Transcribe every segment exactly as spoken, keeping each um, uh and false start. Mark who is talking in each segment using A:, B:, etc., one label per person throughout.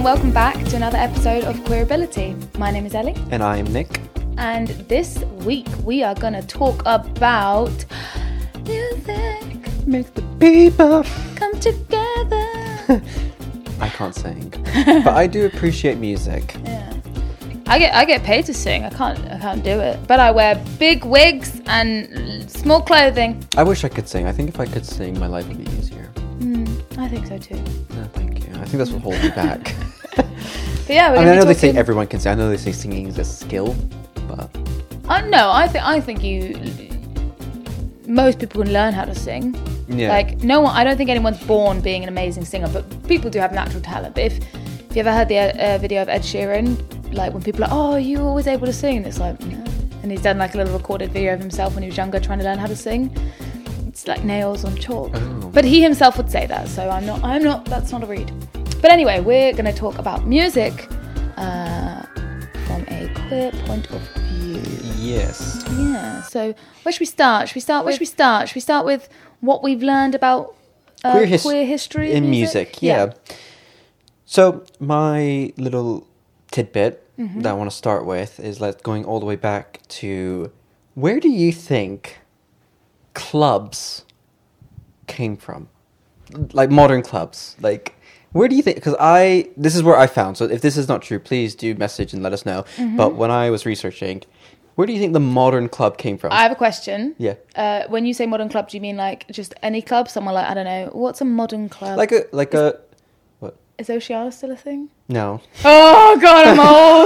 A: and welcome back to another episode of Queerability. My name is Ellie.
B: And I'm Nick.
A: And this week we are going to talk about music.
B: Make the people
A: come together.
B: I can't sing, but I do appreciate music.
A: Yeah. I get I get paid to sing. I can't I can't do it. But I wear big wigs and small clothing.
B: I wish I could sing. I think if I could sing, my life would be easier.
A: Mm, I think so too.
B: No, thank you. I think that's what holds me back.
A: But yeah, we're
B: I mean, I know
A: talking...
B: they say everyone can sing. I know they say singing is a skill, but
A: Uh, no, I think I think you. Most people can learn how to sing.
B: yeah,
A: Like no one. I don't think anyone's born being an amazing singer, but people do have natural talent. But if if you ever heard the uh, video of Ed Sheeran, like when people are like, "Oh, are you always able to sing?" And it's like, no. And he's done like a little recorded video of himself when he was younger trying to learn how to sing. It's like nails on chalk.
B: Oh.
A: But he himself would say that, so I'm not. I'm not. That's not a read. But anyway, we're going to talk about music uh, from a queer point of view.
B: yes.
A: Yeah. So where should we start? Should we start? Where should we start? Should we start with what we've learned about uh,
B: Queer his-
A: queer history
B: in music? Yeah. So my little tidbit
A: Mm-hmm.
B: that I want to start with is like going all the way back to where do you think clubs came from? Like modern clubs, like where do you think? Because I this is where I found. So if this is not true, please do message and let us know.
A: Mm-hmm.
B: But when I was researching, where do you think the modern club came from?
A: I have a question.
B: yeah,
A: Uh, when you say modern club, do you mean like just any club? Someone like, I don't know, what's a modern club?
B: like a like a what?
A: Is Oceana still a thing?
B: No.
A: Oh God, I'm old.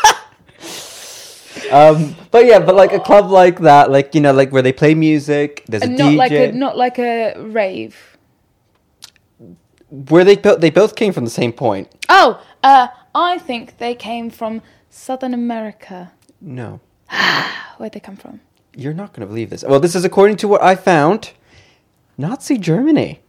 B: Um, but yeah, but like a club like that, like you know, like where they play music. There's a
A: And
B: D J.
A: not like a not like a rave.
B: Where they both they both came from the same point.
A: Oh, uh, I think they came from Southern America.
B: No,
A: Where'd they come from?
B: you're not going to believe this. Well, this is according to what I found. Nazi Germany.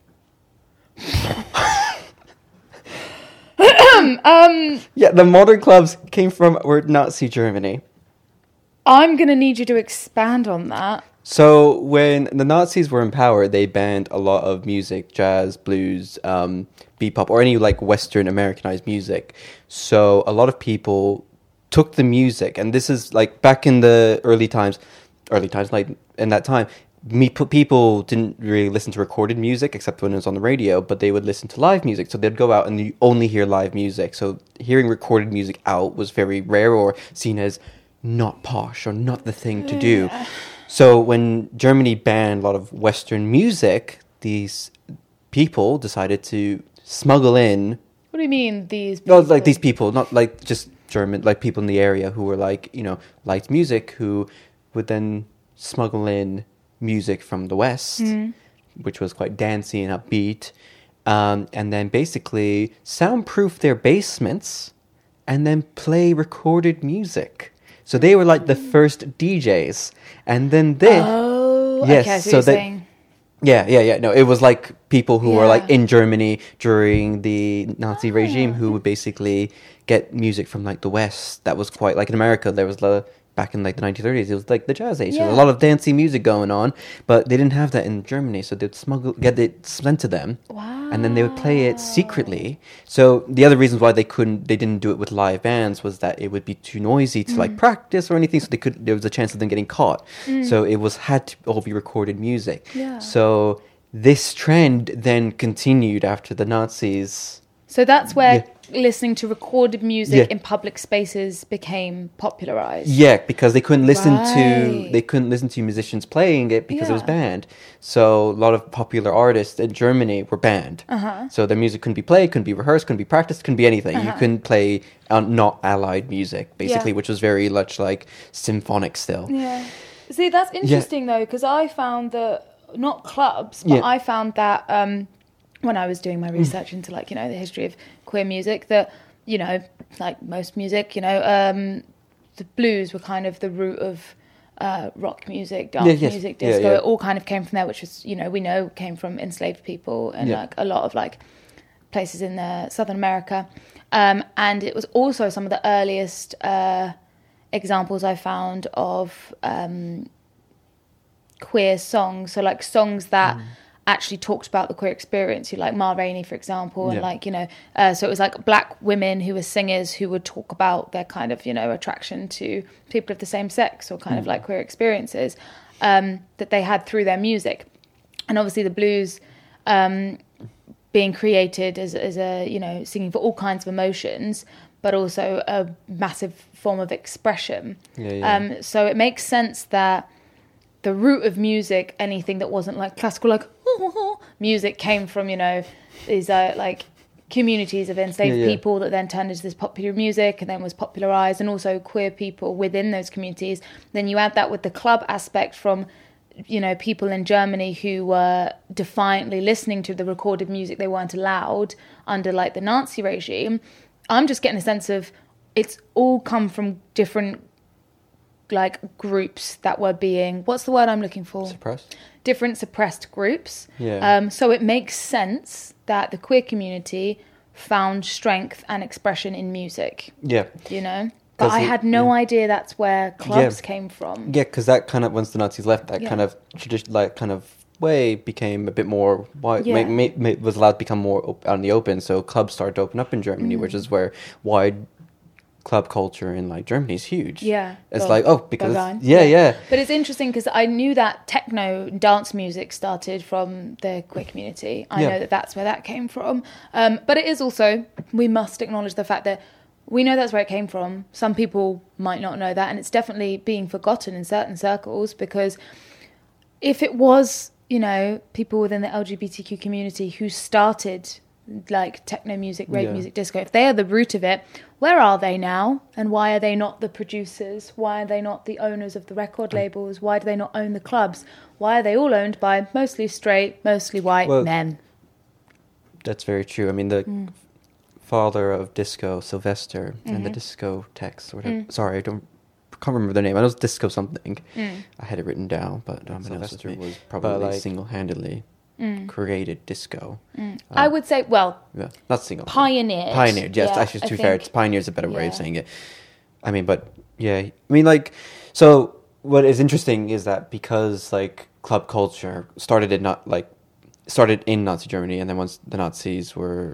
A: Um,
B: Yeah, the modern clubs came from were Nazi Germany.
A: I'm gonna need you to expand on that.
B: So when the Nazis were in power, they banned a lot of music, jazz, blues, um, bebop, or any like Western Americanized music. So a lot of people took the music, and this is like back in the early times, early times, like in that time, me people didn't really listen to recorded music except when it was on the radio, but they would listen to live music. So they'd go out and you only hear live music. So hearing recorded music out was very rare or seen as not posh or not the thing to do. So when Germany banned a lot of Western music, these people decided to smuggle in.
A: What do you mean these?
B: No,
A: People?
B: like these people, not like just German, like people in the area who were like, you know, liked music, who would then smuggle in music from the West,
A: Mm.
B: which was quite dancey and upbeat, um, and then basically soundproof their basements and then play recorded music. So they were like the first D Js, and then they,
A: Oh,
B: Yes,
A: okay. I see
B: so
A: what you're
B: they-
A: saying.
B: yeah, yeah, yeah. No, it was like people who were like
A: Yeah.
B: in Germany during the Nazi regime who would basically get music from like the West. That was quite like in America. There was the back in like the nineteen thirties. It was like the jazz age. There was
A: Yeah.
B: a lot of dancey music going on, but they didn't have that in Germany. So they'd smuggle, get it sent to them,
A: Wow.
B: and then they would play it secretly. So the other reasons why they couldn't, they didn't do it with live bands was that it would be too noisy to
A: Mm.
B: like practice or anything. So they could, there was a chance of them getting caught. So it was had to all be recorded music.
A: Yeah.
B: So this trend then continued after the Nazis.
A: So that's where listening to recorded music
B: Yeah.
A: in public spaces became popularized.
B: Yeah, because they couldn't listen to
A: Right.
B: they couldn't listen to musicians playing it because it was
A: Yeah.
B: banned. So a lot of popular artists in Germany were banned.
A: Uh-huh.
B: So their music couldn't be played, couldn't be rehearsed, couldn't be practiced, couldn't be anything. You
A: Uh-huh.
B: couldn't play uh, not allied music, basically,
A: Yeah.
B: which was very much like symphonic still.
A: Yeah. See, that's interesting though, because I found that not clubs, but
B: Yeah.
A: I found that um, when I was doing my research into like you know the history of queer music, that you know like most music, you know, um, the blues were kind of the root of uh, rock music, dance
B: Yeah, yes.
A: music,
B: Yeah,
A: disco.
B: yeah.
A: It all kind of came from there, which was you know we know came from enslaved people and
B: Yeah.
A: like a lot of like places in uh, Southern America, um, and it was also some of the earliest uh, examples I found of. Um, queer songs, so like songs that actually talked about the queer experience, who like Ma Rainey, for example, and
B: Yeah.
A: like, you know, uh, so it was like black women who were singers who would talk about their kind of, you know, attraction to people of the same sex or kind
B: Mm.
A: of like queer experiences um, that they had through their music. And obviously the blues um, being created as, as a, you know, singing for all kinds of emotions, but also a massive form of expression.
B: Yeah, yeah.
A: Um, so it makes sense that the root of music, anything that wasn't like classical, like music, came from, you know, these uh, like communities of enslaved
B: Yeah, yeah.
A: people that then turned into this popular music and then was popularized, and also queer people within those communities. Then you add that with the club aspect from, you know, people in Germany who were defiantly listening to the recorded music they weren't allowed under like the Nazi regime. I'm just getting a sense of it's all come from different like groups that were being, what's the word I'm looking for?
B: Suppressed?
A: Different suppressed groups.
B: Yeah.
A: Um, so it makes sense that the queer community found strength and expression in music,
B: Yeah.
A: you know? But
B: 'Cause
A: I
B: it-
A: had no
B: yeah.
A: idea that's where clubs
B: Yeah.
A: came from.
B: Yeah, because that kind of, once the Nazis left, that
A: Yeah.
B: kind of tradition, like kind of way became a bit more wide,
A: Yeah.
B: ma- ma- ma- was allowed to become more op- out in the open. So clubs started to open up in Germany,
A: Mm.
B: which is where wide club culture in like Germany is huge.
A: Yeah.
B: It's
A: Well,
B: like, oh, because,
A: Berghain.
B: yeah, yeah.
A: But it's interesting because I knew that techno dance music started from the queer community. I
B: Yeah.
A: know that that's where that came from. Um, but it is also, we must acknowledge the fact that we know that's where it came from. Some people might not know that, and it's definitely being forgotten in certain circles, because if it was, you know, people within the L G B T Q community who started like techno music, rave
B: Yeah.
A: music, disco, if they are the root of it, where are they now? And why are they not the producers? Why are they not the owners of the record labels? Why do they not own the clubs? Why are they all owned by mostly straight, mostly white
B: Well,
A: men?
B: That's very true. I mean, the
A: Mm.
B: father of disco, Sylvester, and the
A: Mhm.
B: disco text, or whatever.
A: Mm.
B: Sorry, I don't can't remember the name. I know it's disco something.
A: Mm.
B: I had it written down, but um,
C: Sylvester
B: Sylvester
C: was
B: but
C: probably
B: like,
C: like-
B: single-handedly
A: Mm.
B: created disco.
A: Mm.
B: Uh,
A: I would say, well,
B: Yeah, not single.
A: pioneered.
B: Pioneered, yes.
A: Yeah,
B: actually, to
A: I
B: be fair,
A: think-
B: it's pioneer is a better way of
A: yeah.
B: saying it. I mean, but yeah, I mean, like, so what is interesting is that because like club culture started in not like started in Nazi Germany, and then once the Nazis were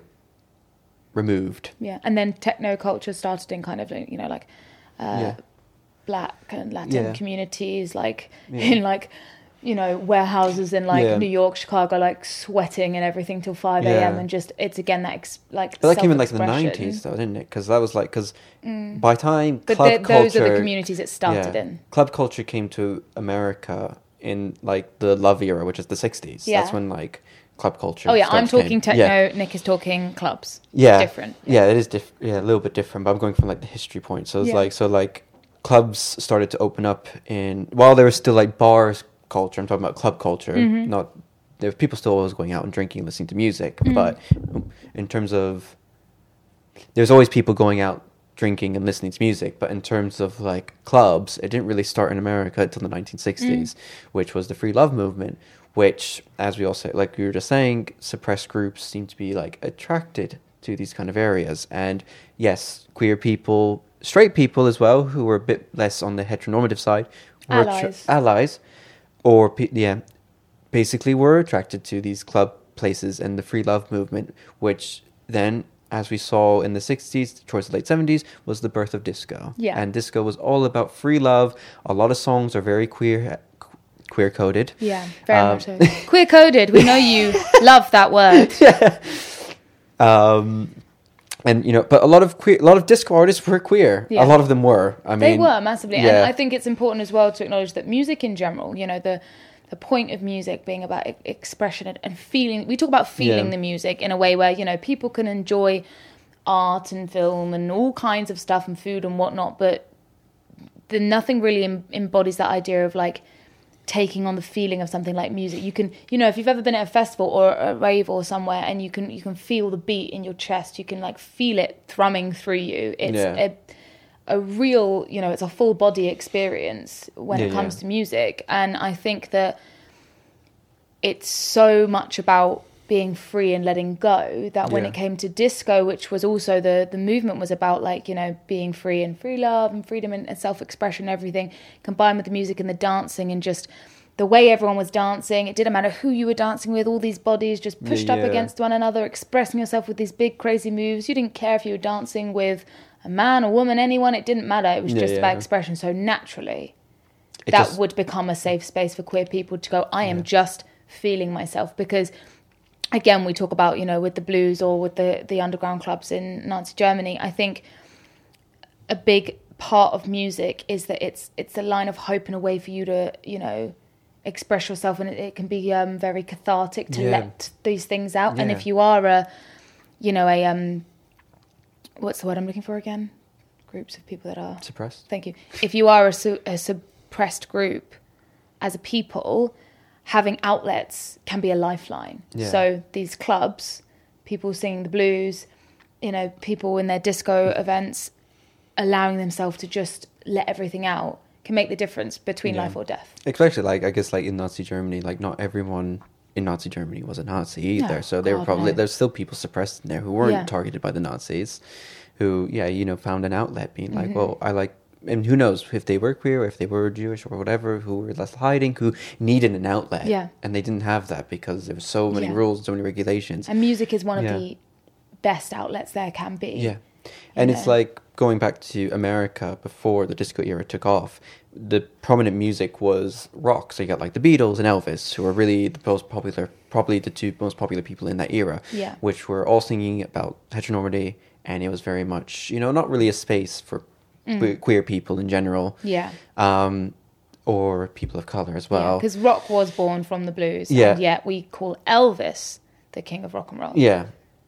B: removed,
A: Yeah, and then techno culture started in kind of, you know, like uh,
B: Yeah.
A: black and Latin
B: Yeah.
A: communities, like
B: Yeah.
A: in like, you know, warehouses in like
B: Yeah.
A: New York, Chicago, like sweating and everything till five
B: Yeah.
A: a.m. and just, it's again that ex- like
B: but that came in like the
A: self-expression.
B: nineties, though, didn't it? Because that was like because
A: Mm.
B: by time
A: But
B: club
A: the-
B: culture,
A: those are the communities it started
B: yeah,
A: in.
B: club culture came to America in like the love era, which is the sixties.
A: Yeah.
B: That's when like club culture.
A: Oh yeah, I'm
B: started to
A: talking
B: came.
A: techno,
B: Yeah.
A: Nick is talking clubs.
B: Yeah,
A: Different.
B: Yeah, it is diff- Yeah, a little bit different. But I'm going from like the history point. So it's
A: Yeah.
B: like so like clubs started to open up in while there was still like bars culture. I'm talking about club culture.
A: Mhm.
B: Not there were people still always going out and drinking, listening to music.
A: Mhm.
B: But in terms of there's always people going out drinking and listening to music. But in terms of like clubs, it didn't really start in America until the nineteen sixties, which was the free love movement. Which, as we all say, like we were just saying, suppressed groups seem to be like attracted to these kind of areas. And yes, queer people, straight people as well, who were a bit less on the heteronormative side, were attra-
A: Allies.
B: allies, or pe- yeah, basically were attracted to these club places and the free love movement, which then, as we saw in the sixties, towards the late seventies, was the birth of disco.
A: Yeah.
B: And disco was all about free love. A lot of songs are very queer, queer coded.
A: Yeah, very
B: Um,
A: much so. Queer coded. We know you love that word.
B: Yeah. Um, and you know, but a lot of queer, a lot of disco artists were queer.
A: Yeah.
B: A lot of them were. I mean,
A: They were massively, and
B: yeah.
A: I think it's important as well to acknowledge that music in general, you know, the the point of music being about e- expression and, and feeling. We talk about feeling
B: Yeah.
A: the music in a way where, you know, people can enjoy art and film and all kinds of stuff and food and whatnot, but the nothing really em- embodies that idea of like taking on the feeling of something like music. You can, you know, if you've ever been at a festival or a rave or somewhere, and you can you can feel the beat in your chest, you can like feel it thrumming through you. It's
B: Yeah.
A: a a real, you know, it's a full body experience when
B: Yeah,
A: it comes
B: yeah.
A: to music. And I think that it's so much about being free and letting go that when
B: Yeah.
A: it came to disco, which was also the the movement was about like, you know, being free and free love and freedom and, and self-expression and everything, combined with the music and the dancing and just the way everyone was dancing. It didn't matter who you were dancing with, all these bodies just pushed
B: Yeah,
A: up
B: yeah.
A: against one another, expressing yourself with these big crazy moves. You didn't care if you were dancing with a man, a woman, anyone. It didn't matter. It was
B: Yeah,
A: just
B: yeah.
A: about expression. So naturally,
B: It
A: that
B: just-
A: would become a safe space for queer people to go, I am just feeling myself. Because again, we talk about, you know, with the blues or with the, the underground clubs in Nazi Germany, I think a big part of music is that it's it's a line of hope and a way for you to, you know, express yourself, and it, it can be um, very cathartic to
B: Yeah.
A: let these things out. And
B: Yeah.
A: if you are a, you know, a, um, what's the word I'm looking for again? Groups of people that are...
B: Suppressed.
A: Thank you. If you are a, su- a suppressed group as a people, having outlets can be a lifeline.
B: Yeah.
A: So these clubs, people singing the blues, you know, people in their disco events, allowing themselves to just let everything out can make the difference between
B: Yeah.
A: life or death.
B: Especially, like, I guess, like, in Nazi Germany, like, not everyone in Nazi Germany was a Nazi either.
A: No,
B: so they were
A: God,
B: probably,
A: no.
B: there's still people suppressed in there who weren't
A: Yeah.
B: targeted by the Nazis, who, yeah, you know, found an outlet being like,
A: Mm-hmm.
B: well, I like, and who knows if they were queer, or if they were Jewish or whatever, who were less hiding, who needed an outlet.
A: Yeah.
B: And they didn't have that because there were so many
A: Yeah.
B: rules, so many regulations.
A: And music is one of
B: Yeah.
A: the best outlets there can be.
B: Yeah. And it's
A: know.
B: like going back to America before the disco era took off, the prominent music was rock. So you got like the Beatles and Elvis, who were really the most popular, probably the two most popular people in that era,
A: Yeah.
B: which were all singing about heteronormity. And it was very much, you know, not really a space for que- queer people in general.
A: Yeah.
B: Um, or people of color as well.
A: Because rock was born from the blues.
B: Yeah.
A: And yet we call Elvis the king of rock and roll.
B: Yeah.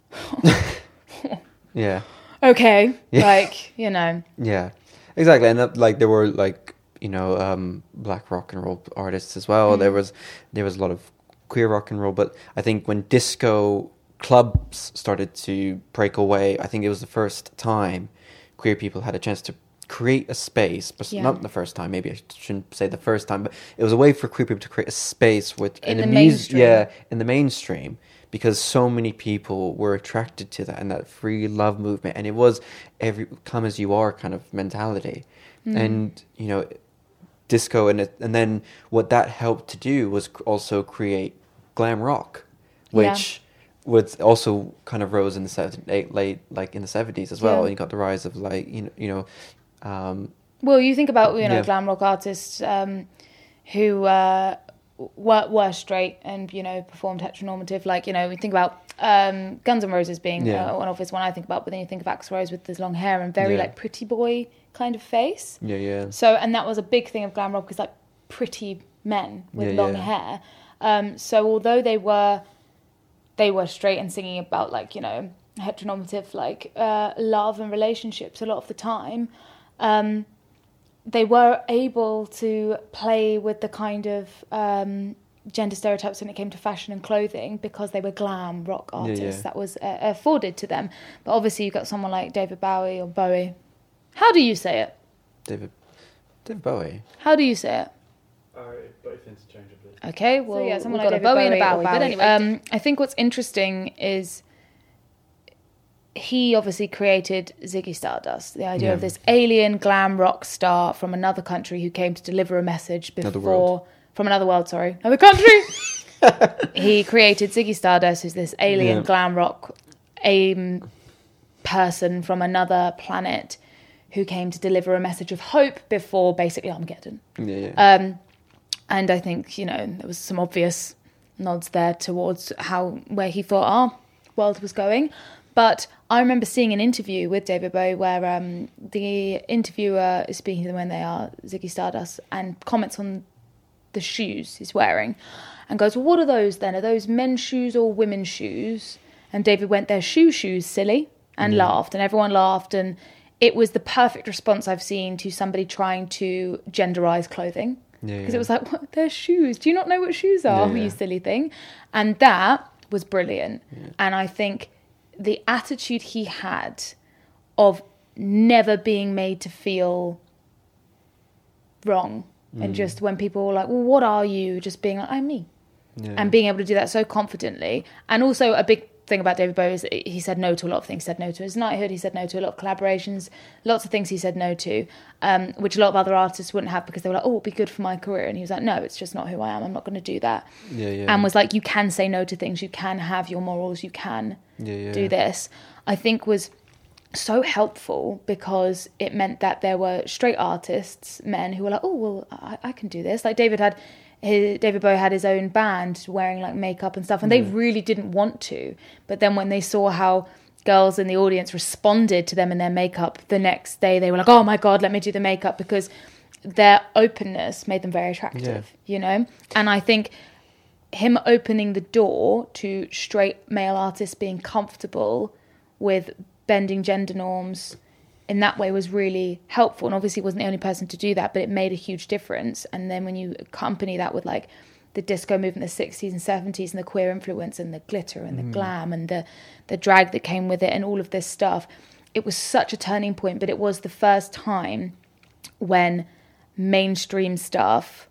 B: Yeah.
A: Okay.
B: Yeah.
A: Like, you know.
B: Yeah, exactly. And that, like there were like you know um, black rock and roll artists as well.
A: Mm.
B: There was there was a lot of queer rock and roll, but I think when disco clubs started to break away, I think it was the first time queer people had a chance to create a space, but
A: Yeah.
B: not the first time. Maybe I shouldn't say the first time, but it was a way for queer people to create a space with
A: In
B: a
A: the
B: mus-
A: mainstream.
B: yeah, in the mainstream. Because so many people were attracted to that and that free love movement, and it was every come as you are kind of mentality,
A: Mm.
B: and you know, disco and it, and then what that helped to do was c- also create glam rock, which was also kind of rose in the seven, eight, late like in the seventies as well.
A: Yeah.
B: And you got the rise of like you know you know, um,
A: Well, you think about, you know,
B: Yeah.
A: glam rock artists um, who uh, were, were straight and, you know, performed heteronormative. Like, you know, we think about um, Guns N' Roses being
B: Yeah.
A: uh, one obvious one I think about, but then you think of Axl Rose with his long hair and very,
B: Yeah.
A: like, pretty boy kind of face.
B: yeah yeah
A: So, and that was a big thing of glam rock, is like pretty men with
B: Yeah,
A: long
B: yeah.
A: hair. Um, so although they were, they were straight and singing about like, you know, heteronormative, like uh, love and relationships a lot of the time, um, they were able to play with the kind of um, gender stereotypes when it came to fashion and clothing, because they were glam rock
B: Yeah,
A: artists
B: yeah.
A: that was uh, afforded to them. But obviously you've got someone like David Bowie or Bowie. How do you say it?
B: David David Bowie.
A: How do you say it?
C: Uh, both interchangeably.
A: Okay, well, yeah, we've someone got like a David Bowie and a Bowie or Bowie. But Bowie. anyway, um, I think what's interesting is he obviously created Ziggy Stardust, the idea
B: Yeah.
A: of this alien glam rock star from another country who came to deliver a message
B: Another
A: before
B: world.
A: from another world. Sorry, another country. He created Ziggy Stardust, who's this alien
B: Yeah.
A: glam rock aim person from another planet who came to deliver a message of hope before basically Armageddon.
B: Yeah yeah.
A: Um, and I think, you know, there was some obvious nods there towards how where he thought our world was going. But I remember seeing an interview with David Bowie where um, the interviewer is speaking to them when they are Ziggy Stardust and comments on the shoes he's wearing and goes, well, what are those then? Are those men's shoes or women's shoes? And David went, they're shoe shoes, silly, and laughed. And everyone laughed. And it was the perfect response I've seen to somebody trying to genderize clothing.
B: Yeah,
A: Because
B: yeah.
A: it was like, what? They're shoes. Do you not know what shoes are,
B: Yeah, yeah.
A: you silly thing? And that was brilliant. And I think the attitude he had of never being made to feel wrong.
B: Mm.
A: And just when people were like, well, what are you? Just being like, I'm me.
B: Yeah.
A: And being able to do that so confidently. And also a big thing about David Bowie is that he said no to a lot of things. He said no to his knighthood. He said no to a lot of collaborations. Lots of things he said no to, um, which a lot of other artists wouldn't have because they were like, oh, it'll be good for my career. And he was like, no, it's just not who I am. I'm not going to do that.
B: Yeah, yeah.
A: And was like, you can say no to things. You can have your morals. You can
B: yeah, yeah,
A: do
B: yeah.
A: this. I think was so helpful because it meant that there were straight artists, men who were like, oh, well, I, I can do this. Like David had... His, David Bowie had his own band wearing like makeup and stuff, and they really didn't want to. But then when they saw how girls in the audience responded to them in their makeup the next day, they were like, oh my God, let me do the makeup, because their openness made them very attractive,
B: yeah.
A: you know? And I think him opening the door to straight male artists being comfortable with bending gender norms in that way was really helpful. And obviously he wasn't the only person to do that, but it made a huge difference. And then when you accompany that with like the disco movement in the sixties and seventies and the queer influence and the glitter and the mm. glam and the, the drag that came with it and all of this stuff, it was such a turning point. But it was the first time when mainstream stuff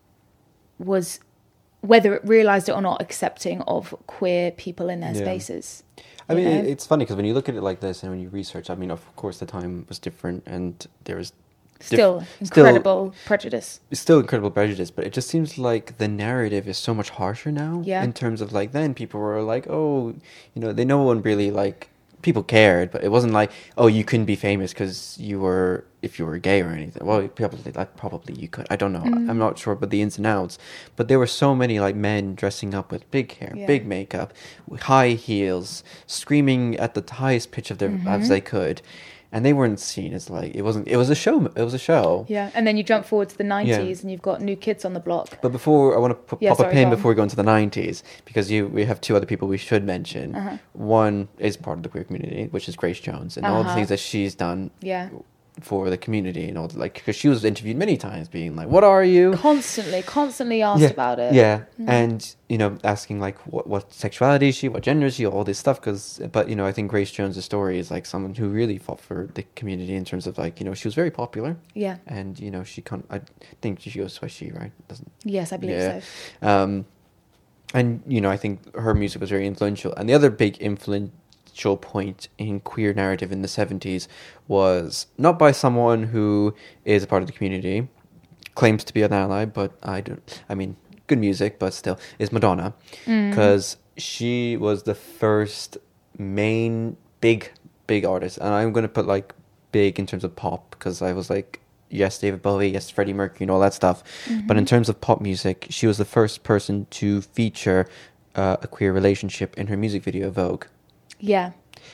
A: was, whether it realised it or not, accepting of queer people in their yeah. spaces.
B: I mean,
A: know?
B: It's funny because when you look at it like this and when you research, I mean, of course, the time was different and there was...
A: Still
B: diff-
A: incredible still, prejudice.
B: It's still incredible prejudice, but it just seems like the narrative is so much harsher now.
A: Yeah.
B: In terms of like, then people were like, oh, you know, they no one really like... People cared, but it wasn't like, oh, you couldn't be famous because you were, if you were gay or anything. Well, probably, like, probably you could. I don't know. Mm. I'm not sure about the ins and outs. But there were so many, like, men dressing up with big hair, yeah. big makeup, with high heels, screaming at the highest pitch of their mm-hmm. as they could. And they weren't seen as, like, it wasn't, it was a show. It was a show.
A: Yeah. And then you jump forward to the nineties yeah. and you've got New Kids on the Block.
B: But before, I want to p-
A: yeah,
B: pop
A: sorry,
B: a pin
A: go
B: before we go into the nineties, because you we have two other people we should mention. Uh-huh. One is part of the queer community, which is Grace Jones, and uh-huh. all the things that she's done.
A: Yeah.
B: For the community and all the, like, because she was interviewed many times being like, what are you?
A: Constantly, constantly asked
B: yeah,
A: about it.
B: Yeah.
A: Mm.
B: And, you know, asking like what, what sexuality is she, what gender is she, all this stuff. Cause, but, you know, I think Grace Jones' story is like someone who really fought for the community in terms of like, you know, she was very popular.
A: Yeah.
B: And, you know, she can't, I think she goes by she, right? Doesn't.
A: Yes, I believe
B: yeah.
A: so.
B: Um, and, you know, I think her music was very influential. And the other big influence, point in queer narrative in the seventies was not by someone who is a part of the community, claims to be an ally, but I don't, I mean, good music, but still, is Madonna. Because mm. she was the first main big, big artist. And I'm going to put like big in terms of pop, because I was like, yes, David Bowie, yes, Freddie Mercury and all that stuff. Mm-hmm. But in terms of pop music, she was the first person to feature uh, a queer relationship in her music video, Vogue.
A: Yeah.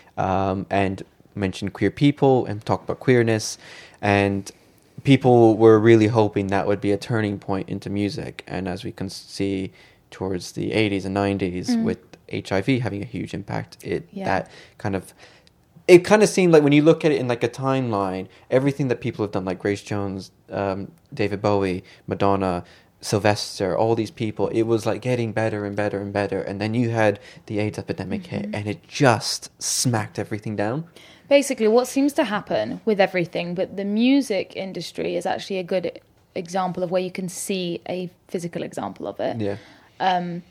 B: Um, and mentioned queer people and talked about queerness, and people were really hoping that would be a turning point into music. And as we can see towards the eighties and nineties mm. with H I V having a huge impact, it yeah. that kind of it kind of seemed like when you look at it in like a timeline, everything that people have done, like Grace Jones, um, David Bowie, Madonna, Sylvester, all these people, it was like getting better and better and better. And then you had the AIDS epidemic mm-hmm. hit, and it just smacked everything down.
A: Basically, what seems to happen with everything, but the music industry is actually a good example of where you can see a physical example of it.
B: Yeah.
A: Um,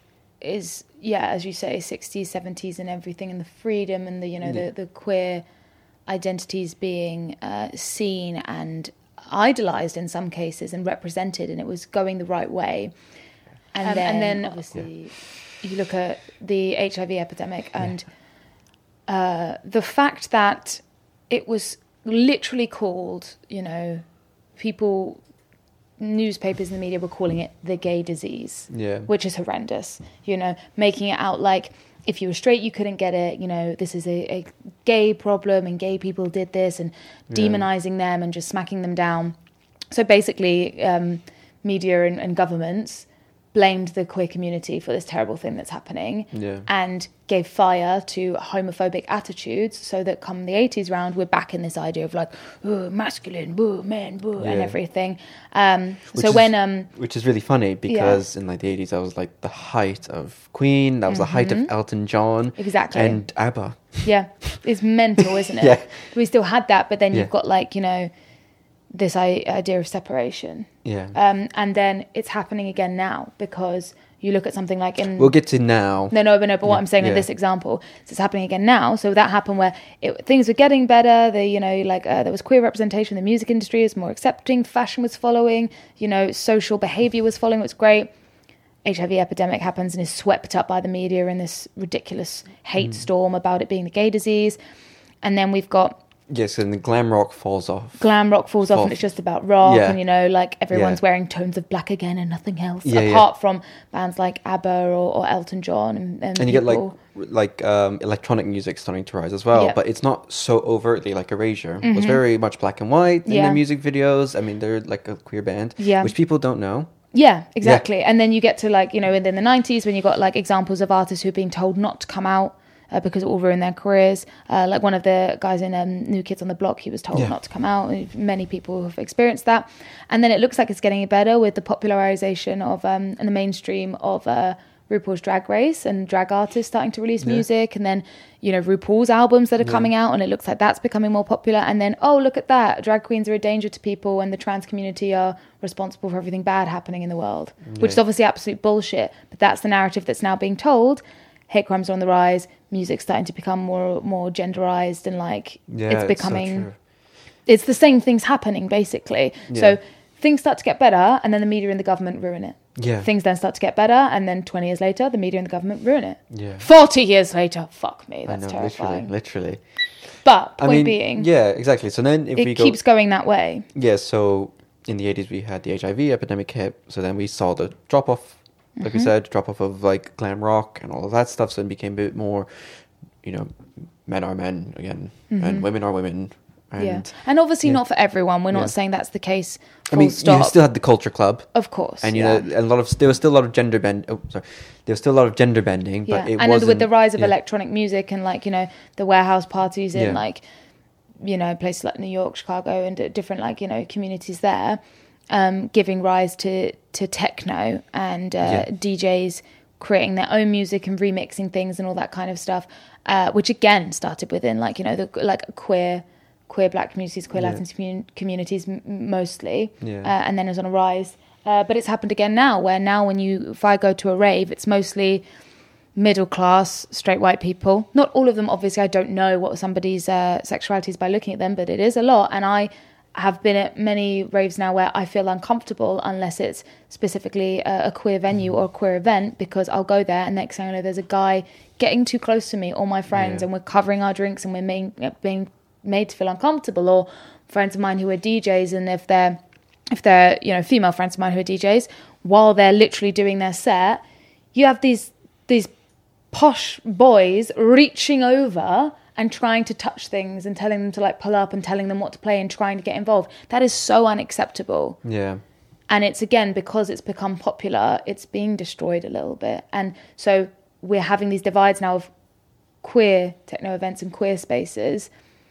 A: is, yeah, as you say, sixties, seventies and everything, and the freedom and the, you know, yeah. the, the queer identities being uh, seen and idolized in some cases and represented, and it was going the right way. And um, then, and then obviously yeah. you look at the H I V epidemic and yeah. uh, the fact that it was literally called, you know, people, newspapers and the media were calling it the gay disease,
B: yeah.
A: which is horrendous, you know, making it out like if you were straight, you couldn't get it. You know, this is a, a gay problem and gay people did this, and demonizing yeah. them and just smacking them down. So basically, um, media and, and governments blamed the queer community for this terrible thing that's happening
B: yeah.
A: and gave fire to homophobic attitudes, so that come the eighties round, we're back in this idea of like, oh, masculine, boo, men, boo, yeah. and everything. Um, so
B: is,
A: when... Um,
B: which is really funny, because yeah. in like the eighties, that was like the height of Queen, that was mm-hmm. the height of Elton John.
A: Exactly.
B: And ABBA.
A: Yeah. It's mental, isn't it?
B: yeah.
A: We still had that, but then
B: yeah.
A: you've got like, you know, this idea of separation.
B: Yeah.
A: Um, and then it's happening again now, because You look at something like in...
B: We'll get to now.
A: No, no, but no. But what
B: Yeah,
A: I'm saying in
B: yeah.
A: this example, so it's happening again now. So that happened where it, things were getting better. The, you know, like uh, there was queer representation. The music industry was more accepting. Fashion was following. You know, social behaviour was following. It was great. H I V epidemic happens and is swept up by the media in this ridiculous hate
B: Mm.
A: storm about it being the gay disease. And then we've got
B: Yes, and the glam rock falls off.
A: glam rock falls off
B: Fall-
A: and it's just about rock,
B: Yeah.
A: and you know, like everyone's
B: Yeah.
A: wearing tones of black again and nothing else,
B: Yeah,
A: apart
B: yeah.
A: from bands like ABBA or, or Elton John, and, and,
B: And you get like
A: people-
B: like um, electronic music starting to rise as well,
A: Yeah.
B: but it's not so overtly like Erasure. It was very much black and white in
A: Yeah.
B: their music videos. I mean, they're like a queer band,
A: Yeah.
B: which people don't know.
A: Yeah, exactly. And then you get to like, you know, in the nineties when you got like examples of artists who've been told not to come out uh, because it will ruin their careers. Uh, like one of the guys in um, New Kids on the Block, he was told
B: Yeah.
A: not to come out. Many people have experienced that. And then it looks like it's getting better with the popularization of um, and the mainstream of uh, RuPaul's Drag Race and drag artists starting to release
B: Yeah.
A: music, and then, you know, RuPaul's albums that are
B: Yeah.
A: coming out, and it looks like that's becoming more popular. And then, oh, look at that, drag queens are a danger to people and the trans community are responsible for everything bad happening in the world, which is
B: Yeah.
A: obviously absolute bullshit, but that's the narrative that's now being told. Hate crimes are on the rise, music's starting to become more more genderized, and like
B: Yeah,
A: it's
B: so
A: becoming
B: true.
A: it's the same things happening basically.
B: Yeah.
A: So things start to get better and then the media and the government ruin it.
B: Yeah.
A: Things then start to get better and then twenty years later the media and the government ruin it.
B: Yeah.
A: forty years later, fuck me,
B: I
A: that's
B: know,
A: terrifying.
B: literally, literally.
A: But
B: I
A: point
B: mean,
A: being,
B: yeah, exactly. So then if we
A: it
B: go,
A: keeps going that way.
B: yeah, so in the eighties we had the H I V epidemic hit. So then we saw the drop off, like we
A: Mm-hmm.
B: said, drop off of like glam rock and all of that stuff. So it became a bit more, you know, men are men again, and women are women. And
A: Mm-hmm. yeah. And obviously
B: yeah.
A: not for everyone. We're
B: Yeah.
A: not saying that's the case.
B: I
A: Full
B: mean,
A: stop.
B: you still had the culture club.
A: Of course.
B: And you
A: yeah.
B: know, a lot of there was still a lot of gender bend. Oh, sorry, there was still a lot of gender bending, but
A: yeah.
B: it
A: and
B: wasn't.
A: then with the rise of
B: yeah.
A: electronic music and like, you know, the warehouse parties in
B: Yeah.
A: like, you know, places like New York, Chicago, and d- different like, you know, communities there, um, giving rise to to techno and uh,
B: Yeah.
A: D Js creating their own music and remixing things and all that kind of stuff, uh, which again started within like, you know, the like queer queer black communities, queer
B: Yeah.
A: Latin commun- communities m- mostly,
B: Yeah.
A: uh, and then it was on a rise. Uh, but it's happened again now, where now when you, if I go to a rave, it's mostly middle class, straight white people. Not all of them, obviously. I don't know what somebody's uh, sexuality is by looking at them, but it is a lot. And I have been at many raves now where I feel uncomfortable unless it's specifically a, a queer venue or a queer event, because I'll go there and next thing I know, there's a guy getting too close to me or my friends,
B: Yeah.
A: and we're covering our drinks and we're being, being made to feel uncomfortable. Or friends of mine who are D Js, and if they're if they're, you know, female friends of mine who are D Js, while they're literally doing their set, you have these these posh boys reaching over and trying to touch things and telling them to like pull up and telling them what to play and trying to get involved. That is so unacceptable.
B: Yeah.
A: And it's, again, because it's become popular, it's being destroyed a little bit. And so we're having these divides now of queer techno events and queer spaces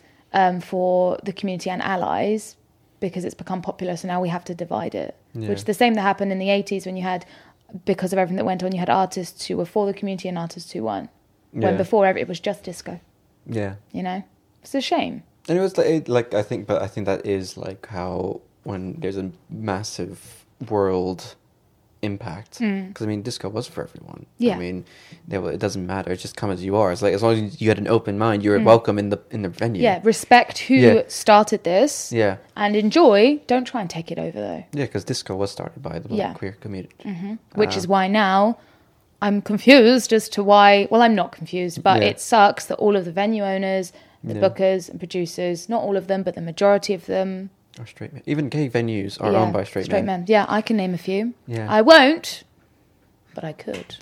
A: um, for the community and allies, because it's become popular. So now we have to divide it,
B: Yeah.
A: which is the same that happened in the eighties when you had, because of everything that went on, you had artists who were for the community and artists who weren't. When
B: Yeah.
A: before it was just disco,
B: Yeah.
A: you know? It's a shame.
B: And it was like, it- like I think, but I think that is like how when there's a massive world impact, because I mean, disco was for everyone.
A: Yeah.
B: I mean, they, were- it doesn't matter. Just come as you are. It's like as long as you had an open mind, you were welcome in the in the venue.
A: Yeah, respect who
B: Yeah.
A: started this
B: Yeah.
A: and enjoy. Don't try and take it over, though.
B: Yeah, because disco was started by the black
A: Yeah.
B: queer community.
A: Which
B: Uh,
A: is why now I'm confused as to why. Well, I'm not confused, but
B: Yeah.
A: it sucks that all of the venue owners, the
B: Yeah.
A: bookers and producers, not all of them, but the majority of them,
B: Are straight men. Even gay venues are
A: yeah,
B: owned by straight, men.
A: Yeah, I can name a few.
B: Yeah.
A: I won't, but I could.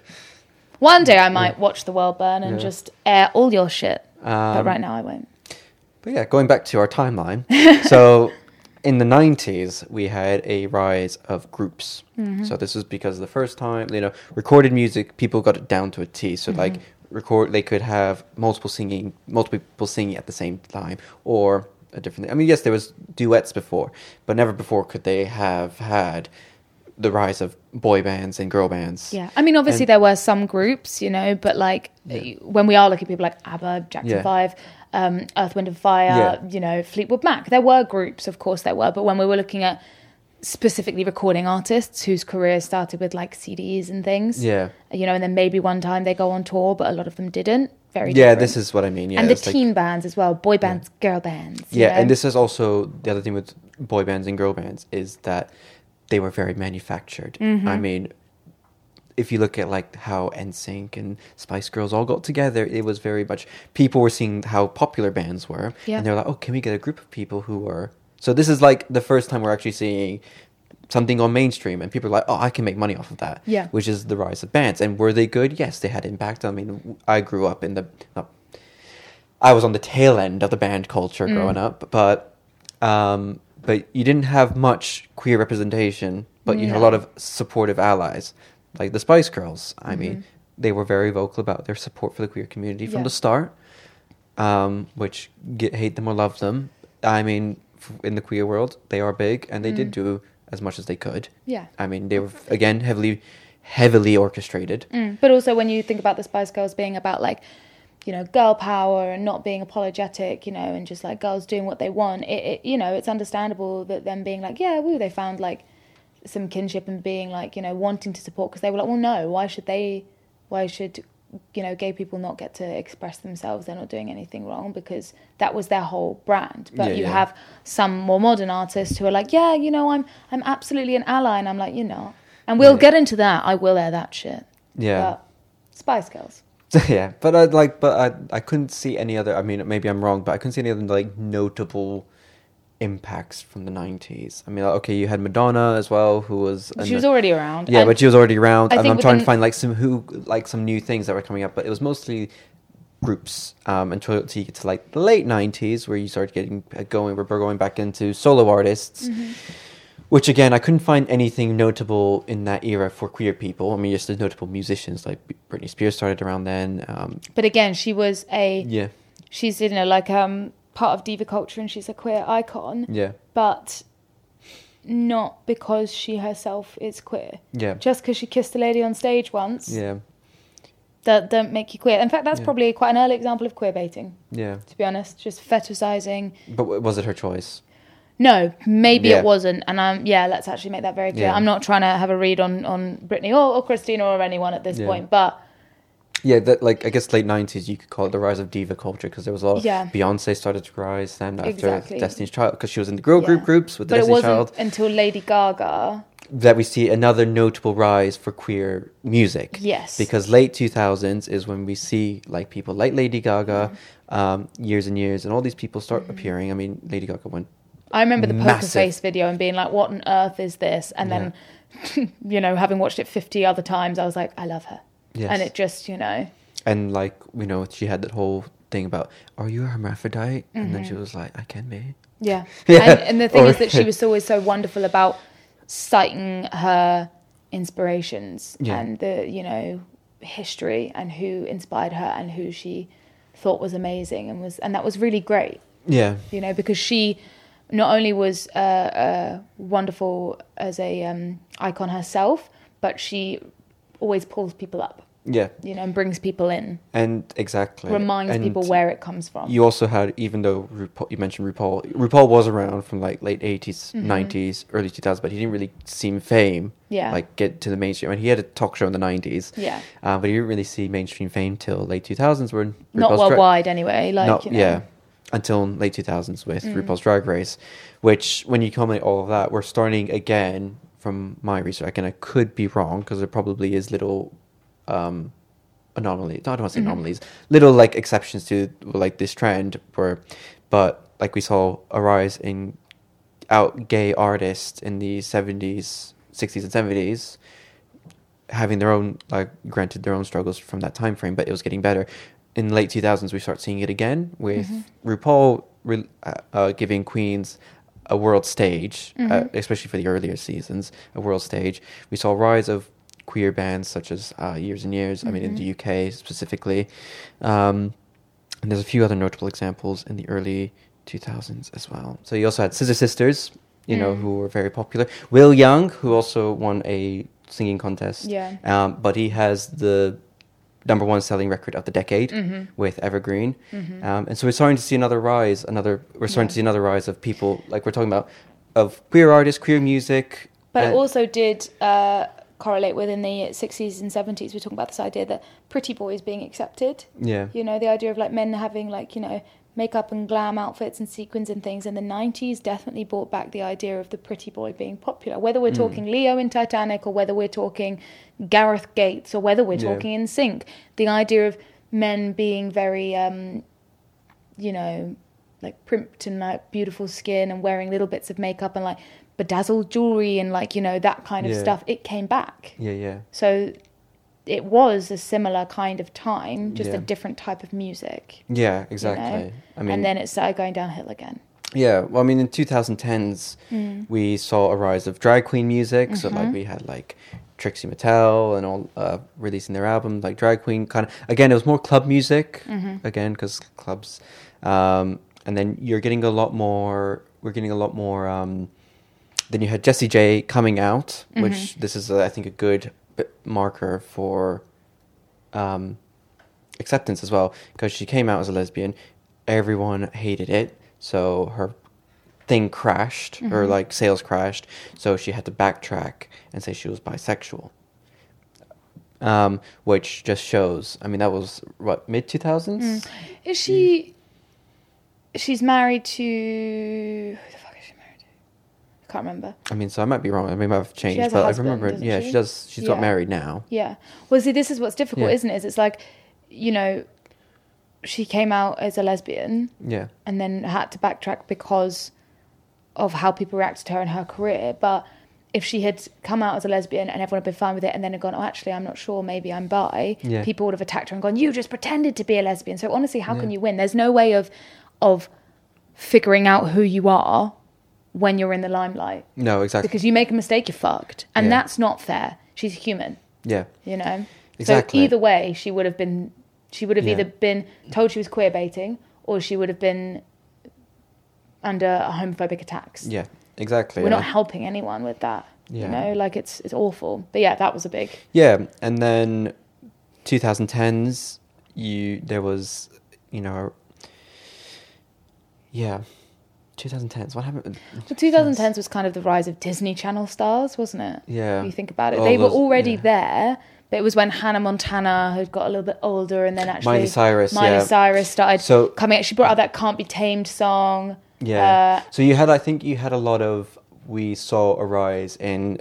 A: One day I might watch the world burn and
B: Yeah.
A: just air all your shit, but
B: Um,
A: right now I won't.
B: But yeah, going back to our timeline. So in the nineties, we had a rise of groups.
A: Mm-hmm.
B: So this is because the first time, you know, recorded music, people got it down to a T. So like
A: Mm-hmm.
B: record, they could have multiple singing, multiple people singing at the same time, or a different. I mean, yes, there was duets before, but never before could they have had the rise of boy bands and girl bands.
A: Yeah, I mean, obviously
B: And-
A: there were some groups, you know, but like
B: Yeah.
A: when we are looking at people like ABBA, Jackson
B: Yeah.
A: Five, um, Earth, Wind and Fire,
B: Yeah.
A: you know, Fleetwood Mac, there were groups, of course there were, but when we were looking at specifically recording artists whose careers started with like C Ds and things.
B: Yeah.
A: You know, and then maybe one time they go on tour, but a lot of them didn't. Very
B: Yeah,
A: different.
B: this is what I mean. Yeah,
A: and the
B: it's
A: teen
B: like,
A: bands as well, boy bands, girl bands. you
B: yeah,
A: know?
B: and this is also the other thing with boy bands and girl bands is that they were very manufactured.
A: Mm-hmm.
B: I mean, if you look at like how N Sync and Spice Girls all got together, it was very much people were seeing how popular bands were,
A: Yeah.
B: and they're like, oh, can we get a group of people who are so this is like the first time we're actually seeing something on mainstream, and people are like, oh, I can make money off of that.
A: Yeah.
B: Which is the rise of bands. And were they good? Yes, they had impact. I mean, I grew up in the not, I was on the tail end of the band culture
A: Mm.
B: growing up, but um, but you didn't have much queer representation, but you had a
A: No.
B: lot of supportive allies, like the Spice Girls. I
A: Mm-hmm.
B: mean, they were very vocal about their support for the queer community from
A: Yeah.
B: the start, um, which get, hate them or love them. I mean, f- in the queer world, they are big, and they did
A: Mm.
B: do as much as they could.
A: Yeah.
B: I mean, they were again heavily, heavily orchestrated.
A: Mm. But also when you think about the Spice Girls being about like, you know, girl power and not being apologetic, you know, and just like girls doing what they want, it, it you know, it's understandable that them being like, yeah, woo, they found like some kinship and being like, you know, wanting to support, because they were like, well, no, why should they, why should, you know, gay people not get to express themselves? They're not doing anything wrong, because that was their whole brand. But
B: Yeah,
A: you
B: yeah.
A: have some more modern artists who are like, yeah, you know, I'm I'm absolutely an ally, and I'm like, you're not. And we'll
B: Yeah.
A: get into that. I will air that shit.
B: Yeah.
A: But Spice Girls.
B: Yeah, but I like, but I I couldn't see any other. I mean, maybe I'm wrong, but I couldn't see any other like notable impacts from the nineties. I mean, like, okay, you had Madonna as well, who was
A: She
B: an-
A: was already around.
B: yeah,
A: And
B: but she was already around.
A: I
B: And
A: think
B: I'm trying to
A: within-
B: find like some who like some new things that were coming up, but it was mostly groups um, until until you get to like the late nineties where you start getting uh, going. We're going back into solo artists.
A: Mm-hmm.
B: Which again, I couldn't find anything notable in that era for queer people. I mean, just the notable musicians like Britney Spears started around then. Um,
A: But again, she was a
B: yeah,
A: she's you know like um part of diva culture, and she's a queer icon.
B: yeah,
A: But not because she herself is queer.
B: yeah,
A: Just because she kissed a lady on stage once,
B: yeah,
A: that don't make you queer. In fact, that's
B: Yeah.
A: probably quite an early example of queer baiting.
B: yeah.
A: To be honest, just fetishizing.
B: But w- was it her choice?
A: No, maybe
B: Yeah.
A: it wasn't. And um, yeah, let's actually make that very clear.
B: Yeah.
A: I'm not trying to have a read on on Britney or, or Christina or anyone at this
B: Yeah.
A: point, but
B: Yeah, that like I guess late nineties you could call it the rise of diva culture because there was a lot.
A: Yeah.
B: Beyonce started to rise then after
A: Exactly.
B: Destiny's Child because she was in the girl
A: Yeah.
B: group groups with
A: but it
B: Destiny's
A: wasn't
B: Child
A: until Lady Gaga.
B: that we see another notable rise for queer music.
A: Yes.
B: Because late two thousands is when we see like people like Lady Gaga, um, years and years, and all these people start appearing. I mean, Lady Gaga went.
A: I remember the Poker
B: Massive.
A: Face video and being like, what on earth is this? And then, you know, having watched it fifty other times, I was like, I love her.
B: Yes.
A: And it just, you know,
B: And like you know, she had that whole thing about, "Are you a hermaphrodite?" And then she was like, "I can be."
A: yeah.
B: Yeah.
A: And, and the thing
B: Or-
A: is that she was always so wonderful about citing her inspirations
B: Yeah.
A: and the, you know, history and who inspired her and who she thought was amazing and was, and that was really great,
B: Yeah.
A: you know, because she not only was uh, uh, wonderful as a um, icon herself, but she always pulls people up,
B: Yeah.
A: you know, and brings people in,
B: And exactly
A: reminds
B: And
A: people where it comes from.
B: You also had, even though RuPaul, you mentioned RuPaul, RuPaul was around from like late eighties, nineties, early two thousands, but he didn't really see fame,
A: Mm-hmm. Yeah.
B: like get to the mainstream. I mean, he had a talk show in the nineties,
A: Yeah.
B: uh, but he didn't really see mainstream fame till late two thousands, when
A: Not
B: RuPaul's Dra-
A: worldwide anyway, like,
B: Not-
A: you know.
B: yeah, until late two thousands with
A: Mm.
B: RuPaul's Drag Race, which when you culminate all of that, we're starting again from my research. Again, I could be wrong because there probably is little um, anomalies. No, I don't want to say
A: Mhm.
B: anomalies. Little like exceptions to like this trend, where, but like we saw a rise in out gay artists in the seventies, sixties, and seventies. Having their own, like, granted their own struggles from that time frame, but it was getting better. In the late two thousands, we start seeing it again with RuPaul re- uh, uh, giving queens a world stage, uh, especially for the earlier seasons, a world stage. We saw a rise of queer bands such as uh, Years and Years, I mean, in the U K specifically. Um, and there's a few other notable examples in the early two thousands as well. So you also had Scissor Sisters, you know,
A: Mm.
B: who were very popular. Will Young, who also won a singing contest.
A: Yeah.
B: Um, but he has the number one selling record of the decade
A: Mhm.
B: with Evergreen.
A: Mhm.
B: Um, and so we're starting to see another rise, another, we're starting
A: Yeah.
B: to see another rise of people, like we're talking about of queer artists, queer music.
A: But
B: and-
A: it also did uh, correlate with in the sixties and seventies. We're talking about this idea that pretty boys being accepted.
B: Yeah.
A: You know, the idea of like men having like, you know, makeup and glam outfits and sequins and things. In the nineties definitely brought back the idea of the pretty boy being popular. Whether we're
B: Mm.
A: talking Leo in Titanic or whether we're talking Gareth Gates or whether we're
B: Yeah.
A: talking N Sync, the idea of men being very, um, you know, like primped and like beautiful skin and wearing little bits of makeup and like bedazzled jewelry and like, you know, that kind of
B: Yeah.
A: stuff, it came back.
B: Yeah, yeah.
A: So it was a similar kind of time, just
B: Yeah.
A: a different type of music.
B: Yeah, exactly.
A: You know?
B: I mean,
A: and then it started going downhill again.
B: yeah, well, I mean, in twenty tens,
A: Mm.
B: we saw a rise of drag queen music. So, like,
A: Mhm.
B: we had, like, Trixie Mattel and all uh, releasing their album, like, drag queen kind of. Again, it was more club music,
A: Mhm.
B: again, because clubs. Um, and then you're getting a lot more, we're getting a lot more. Um, then you had Jessie J coming out, which
A: Mhm.
B: this is, uh, I think, a good bit marker for um, acceptance as well, because she came out as a lesbian. Everyone hated it. So her thing crashed, her
A: Mhm.
B: like sales crashed. So she had to backtrack and say she was bisexual. Um, which just shows. I mean, that was what, mid two thousands.
A: Mm. Is she? She's married to. Who the fuck is she married to? I can't remember.
B: I mean, so I might be wrong. I mean, I've changed,
A: has a
B: but
A: husband,
B: I remember.
A: doesn't
B: Yeah,
A: she?
B: she does. She's got
A: Yeah.
B: married now.
A: Yeah. Well, see, this is what's difficult,
B: Yeah.
A: isn't it? Is it's like, you know, she came out as a lesbian
B: Yeah,
A: and then had to backtrack because of how people reacted to her in her career. But if she had come out as a lesbian and everyone had been fine with it and then had gone, oh, actually, I'm not sure, maybe I'm bi,
B: Yeah.
A: people would have attacked her and gone, you just pretended to be a lesbian. So honestly, how can
B: Yeah.
A: you win? There's no way of of figuring out who you are when you're in the limelight.
B: no, exactly.
A: Because you make a mistake, you're fucked. And
B: Yeah.
A: that's not fair. She's human,
B: Yeah,
A: you know?
B: Exactly.
A: So either way, she would have been, she would have
B: Yeah.
A: either been told she was queer baiting or she would have been under homophobic attacks.
B: yeah, exactly.
A: We're
B: And
A: not
B: I-
A: helping anyone with that.
B: Yeah.
A: You know, like it's it's awful. But yeah, that was a big.
B: Yeah, and then twenty tens, you there was, you know, yeah, twenty tens. What happened?
A: Well, twenty tens was kind of the rise of Disney Channel stars, wasn't it?
B: Yeah.
A: If you think about it,
B: All
A: they were
B: those-
A: already
B: yeah.
A: there. But it was when Hannah Montana had got a little bit older, and then actually
B: Miley Cyrus,
A: Miley
B: yeah.
A: Cyrus started
B: So-
A: coming out. She brought out that "Can't Be Tamed" song.
B: Yeah.
A: Uh,
B: So you had, I think, you had a lot of. We saw a rise in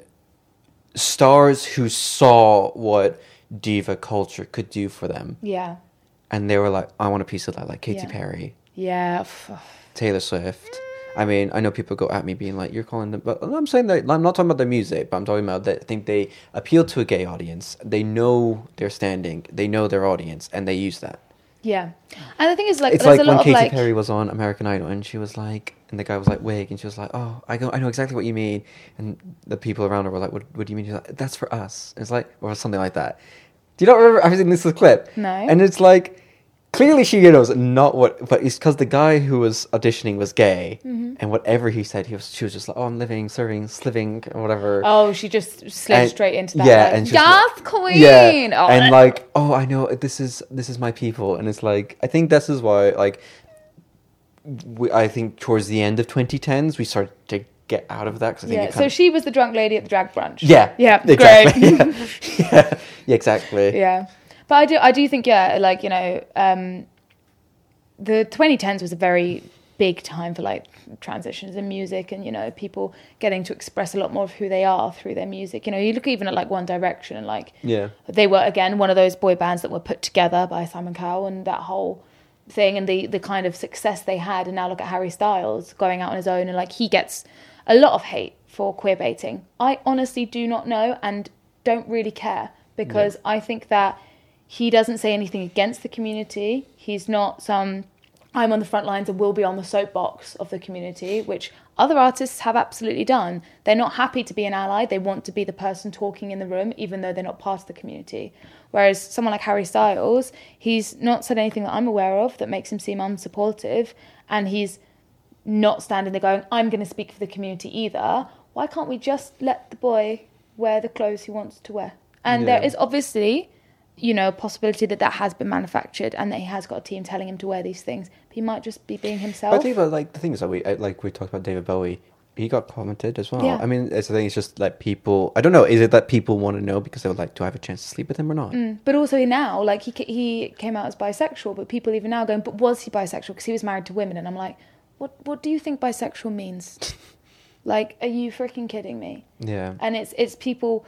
B: stars who saw what diva culture could do for them,
A: yeah.
B: and they were like, "I want a piece of that," like Katy
A: Yeah.
B: Perry,
A: Yeah. f-
B: Taylor Swift. I mean, I know people go at me being like, "You're calling them," but I'm saying that I'm not talking about their music, but I'm talking about that. I think they appeal to a gay audience. They know their standing, they know their audience, and they use that.
A: Yeah. And the thing is, like,
B: It's
A: there's
B: like
A: a lot
B: when
A: of
B: Katy
A: like.
B: Perry was on American Idol, and she was like, and the guy was like, "Wig," and she was like, "Oh, I go, I know exactly what you mean," and the people around her were like, "What, what do you mean?" She's like, "That's for us." It's like, or something like that. Do you not remember? I've seen this clip.
A: No.
B: And it's like, clearly she knows not what, but it's because the guy who was auditioning was gay,
A: Mm-hmm.
B: and whatever he said, he was, she was just like, "Oh, I'm living, serving, sliving, or whatever."
A: Oh, she just slid
B: And-
A: straight into that.
B: yeah,
A: like,
B: and she was
A: yes,
B: like-
A: queen.
B: Yeah,
A: Oh,
B: and like, oh, I know this is this is my people, and it's like, I think this is why, like, we, I think towards the end of twenty tens we started to get out of that because I think
A: yeah.
B: it kind
A: So
B: of,
A: she was the drunk lady at the drag brunch.
B: yeah,
A: Yeah.
B: exactly,
A: Great.
B: yeah. yeah, yeah, exactly,
A: Yeah. But I do, I do think, yeah, like, you know, um, the twenty tens was a very big time for like transitions in music and, you know, people getting to express a lot more of who they are through their music. You know, you look even at like One Direction and like
B: yeah,
A: they were, again, one of those boy bands that were put together by Simon Cowell and that whole thing and the, the kind of success they had. And now look at Harry Styles going out on his own and like he gets a lot of hate for queer baiting. I honestly do not know and don't really care because I think that he doesn't say anything against the community. He's not some, I'm on the front lines and will be on the soapbox of the community, which other artists have absolutely done. They're not happy to be an ally. They want to be the person talking in the room, even though they're not part of the community. Whereas someone like Harry Styles, he's not said anything that I'm aware of that makes him seem unsupportive. And he's not standing there going, I'm going to speak for the community either. Why can't we just let the boy wear the clothes he wants to wear? And
B: Yeah.
A: there is obviously, you know, a possibility that that has been manufactured and that he has got a team telling him to wear these things. But he might just be being himself.
B: But I think about like the thing is that we I- like we talked about David Bowie. he got commented as well.
A: Yeah.
B: I mean, it's, I think it's just like people. I don't know. Is it that people want to know because they would like, do I have a chance to sleep with him or not?
A: Mm. But also now, like he ca- he came out as bisexual, but people even now going, but was he bisexual? Because he was married to women, and I'm like, what what do you think bisexual means? Like, are you freaking kidding me?
B: Yeah.
A: And it's it's people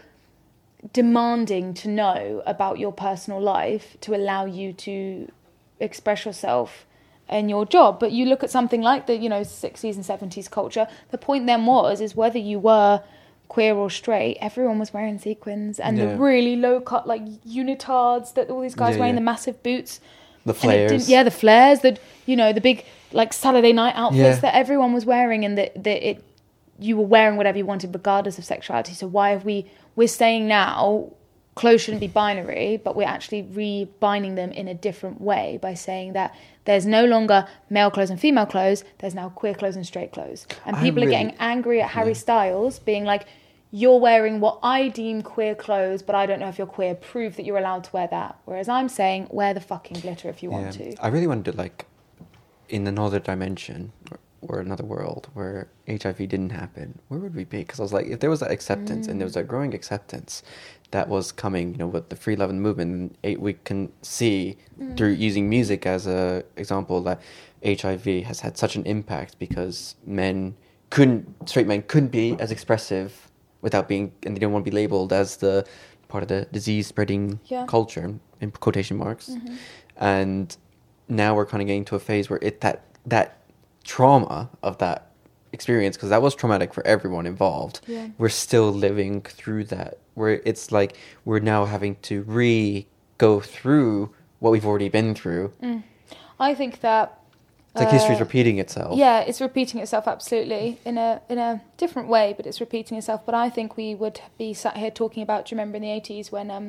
A: demanding to know about your personal life to allow you to express yourself in your job. But you look at something like the, you know, sixties and seventies culture, the point then was is whether you were queer or straight, everyone was wearing sequins and
B: Yeah.
A: the really low cut like unitards that all these guys
B: Yeah,
A: wearing,
B: yeah.
A: the massive boots.
B: The
A: And it didn't-
B: flares.
A: yeah, the flares, the, you know, the big like Saturday night outfits
B: Yeah.
A: that everyone was wearing, and that, that it you were wearing whatever you wanted regardless of sexuality. So why have we we're saying now clothes shouldn't be binary, but we're actually re-binding them in a different way by saying that there's no longer male clothes and female clothes, there's now queer clothes and straight clothes. And
B: I
A: people
B: really-
A: are getting angry at Harry
B: yeah.
A: Styles being like, you're wearing what I deem queer clothes, but I don't know if you're queer. Prove that you're allowed to wear that. Whereas I'm saying, wear the fucking glitter if you want to.
B: I really wanted to, like, in another dimension or, or another world where H I V didn't happen, where would we be? Because I was like, if there was that acceptance and there was a growing acceptance that was coming, you know, with the free love and movement, and eight, we can see through using music as a example that H I V has had such an impact because men couldn't, straight men couldn't be as expressive without being, and they didn't want to be labeled as the part of the disease spreading
A: Yeah.
B: culture, in quotation marks.
A: Mm-hmm.
B: And now we're kind of getting to a phase where it that that trauma of that experience, because that was traumatic for everyone involved,
A: Yeah.
B: we're still living through that, where it's like we're now having to re go through what we've already been through.
A: Mm. I think that
B: It's like history's
A: uh,
B: repeating itself.
A: yeah, it's repeating itself absolutely in a in a different way, but it's repeating itself. But I think we would be sat here talking about. Do you remember in the eighties when um,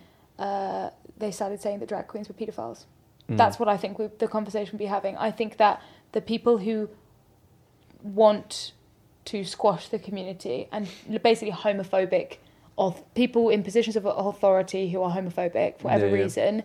A: uh, they started saying that drag queens were paedophiles?
B: Mm.
A: That's what I think we, the conversation would be having. I think that the people who want to squash the community and basically homophobic, of people in positions of authority who are homophobic for whatever
B: Yeah, yeah.
A: reason,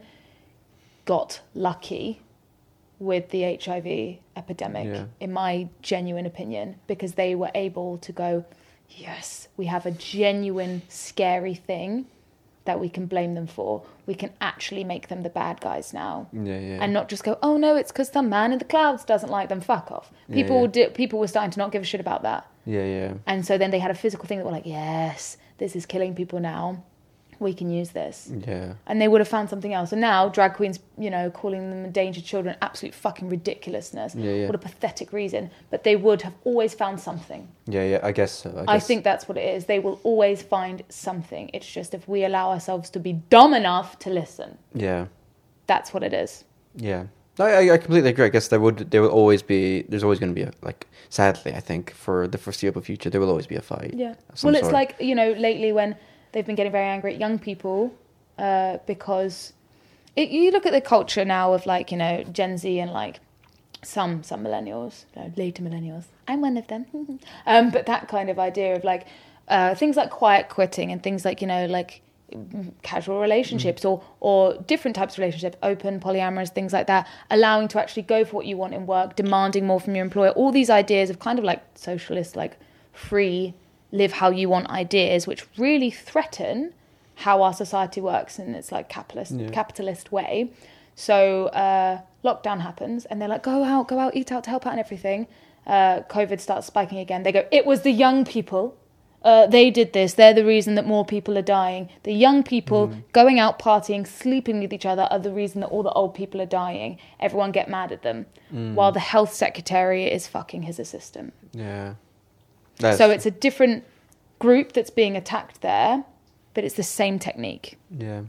A: got lucky with the H I V epidemic,
B: Yeah.
A: in my genuine opinion, because they were able to go, yes, we have a genuine scary thing that we can blame them for. We can actually make them the bad guys now.
B: Yeah, yeah.
A: And not just go, oh no, it's because some man in the clouds doesn't like them. Fuck off.
B: Yeah,
A: People
B: yeah.
A: Did, people were starting to not give a shit about that.
B: yeah, yeah.
A: And so then they had a physical thing that were like, yes, this is killing people now. We can use this.
B: Yeah.
A: And they would have found something else. And now drag queens, you know, calling them endangered children, absolute fucking ridiculousness.
B: Yeah, yeah.
A: What a pathetic reason. But they would have always found something.
B: Yeah, yeah, I guess so.
A: I
B: guess.
A: think that's what it is. They will always find something. It's just if we allow ourselves to be dumb enough to listen.
B: Yeah.
A: That's what it is.
B: Yeah. I, I I completely agree. I guess there would there will always be there's always going to be a, like, sadly, I think for the foreseeable future there will always be a fight.
A: Yeah.
B: of some
A: Well, it's
B: sort.
A: like, you know, lately when they've been getting very angry at young people uh, because it, you look at the culture now of, like, you know, Gen Z and like some some millennials, no, later millennials. I'm one of them. um, but that kind of idea of like uh, things like quiet quitting and things like, you know, like casual relationships or or different types of relationships, open, polyamorous, things like that, allowing to actually go for what you want in work, demanding more from your employer, all these ideas of kind of like socialist, like free, live how you want ideas, which really threaten how our society works in its like capitalist
B: Yeah.
A: capitalist way. So uh, lockdown happens and they're like, go out, go out, eat out to help out and everything. Uh, COVID starts spiking again. They go, it was the young people. Uh, they did this. They're the reason that more people are dying. The young people
B: Mm.
A: going out partying, sleeping with each other are the reason that all the old people are dying. Everyone get mad at them.
B: Mm.
A: While the health secretary is fucking his assistant.
B: Yeah. That's,
A: So it's a different group that's being attacked there, but it's the same technique.
B: yeah.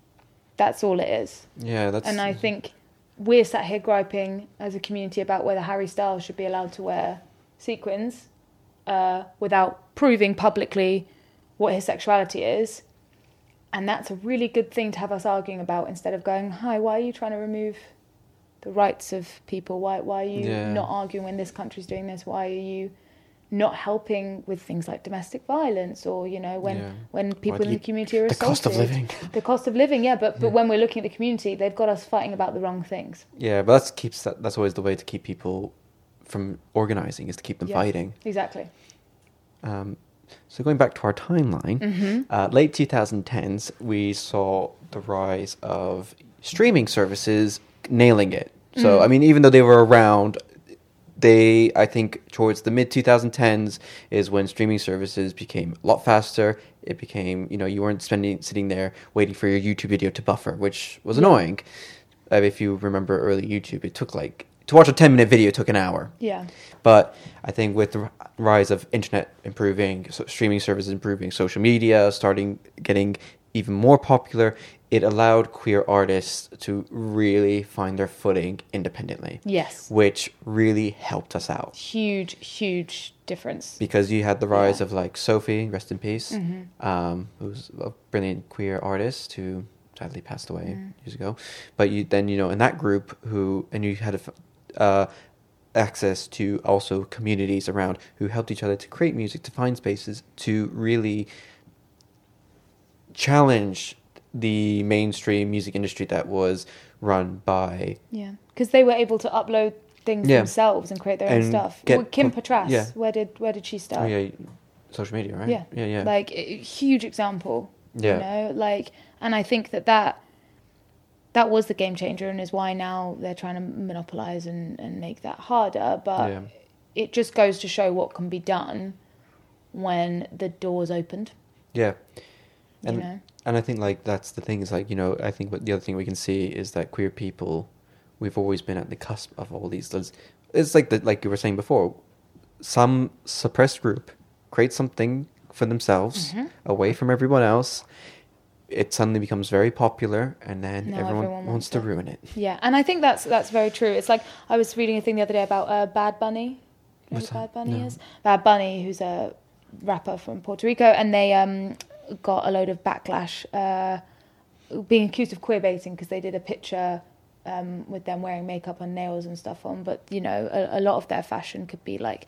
A: That's all it is.
B: Yeah, that's
A: And I think we're sat here griping as a community about whether Harry Styles should be allowed to wear sequins uh, without proving publicly what his sexuality is. And that's a really good thing to have us arguing about instead of going, hi, why are you trying to remove the rights of people? Why, why are you
B: Yeah.
A: not arguing when this country's doing this? Why are you not helping with things like domestic violence or, you know, when,
B: Yeah.
A: when people
B: Or
A: in
B: the-
A: the community are
B: the
A: assaulted?
B: cost of living.
A: The cost of living, yeah, but, but
B: Yeah.
A: when we're looking at the community, they've got us fighting about the wrong things.
B: Yeah, but that's keeps that that's always the way to keep people from organizing, is to keep them
A: Yeah.
B: fighting.
A: Exactly.
B: Um, so going back to our timeline,
A: Mm-hmm.
B: uh, late twenty tens, we saw the rise of streaming services nailing it. So,
A: Mm.
B: I mean, even though they were around, they, I think, towards the mid twenty tens is when streaming services became a lot faster. It became, you know, you weren't spending sitting there waiting for your YouTube video to buffer, which was
A: Yeah.
B: annoying. Uh, if you remember early YouTube, it took like, to watch a ten minute video took an hour.
A: Yeah.
B: But I think with the r- rise of internet improving, so streaming services improving, social media starting getting even more popular, it allowed queer artists to really find their footing independently,
A: Yes.
B: which really helped us out.
A: Huge, huge difference.
B: Because you had the rise
A: Yeah.
B: of like Sophie, rest in peace,
A: Mhm.
B: um, who's a brilliant queer artist who sadly passed away
A: Mm.
B: years ago. But you then, you know, in that group who, and you had a, f- uh, access to also communities around who helped each other to create music, to find spaces, to really challenge the mainstream music industry that was run by
A: Yeah. Because they were able to upload things
B: Yeah.
A: themselves and create their own
B: And
A: stuff.
B: get
A: Well, Kim
B: pop-
A: Petras,
B: yeah.
A: where did where did she start?
B: oh, yeah, social media, right?
A: Yeah.
B: yeah, yeah.
A: Like a huge example.
B: Yeah.
A: You know, like, and I think that that that was the game changer, and is why now they're trying to monopolize and and make that harder. But
B: Yeah.
A: it just goes to show what can be done when the doors opened.
B: yeah.
A: You
B: And
A: know.
B: and I think like that's the thing is like, you know, I think what the other thing we can see is that queer people, we've always been at the cusp of all these. It's it's like the, like you were saying before, some suppressed group creates something for themselves
A: Mhm.
B: away from everyone else. It suddenly becomes very popular, and then
A: Now
B: everyone,
A: everyone
B: wants
A: wants
B: to
A: it.
B: ruin it.
A: Yeah, and I think that's that's very true. It's like I was reading a thing the other day about uh, Bad Bunny. You know
B: What's
A: who Bad
B: that?
A: Bunny
B: No.
A: is? Bad Bunny, who's a rapper from Puerto Rico, and they um, got a load of backlash, uh, being accused of queer baiting because they did a picture um, with them wearing makeup and nails and stuff on. But you know, a, a lot of their fashion could be like.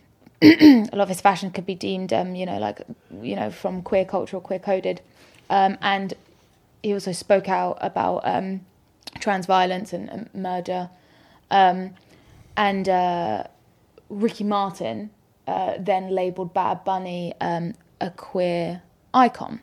A: a lot of his fashion could be deemed, um, you know, like, you know, from queer culture or queer coded. Um, and he also spoke out about um, trans violence and, and murder. Um, and uh, Ricky Martin uh, then labelled Bad Bunny um, a queer icon.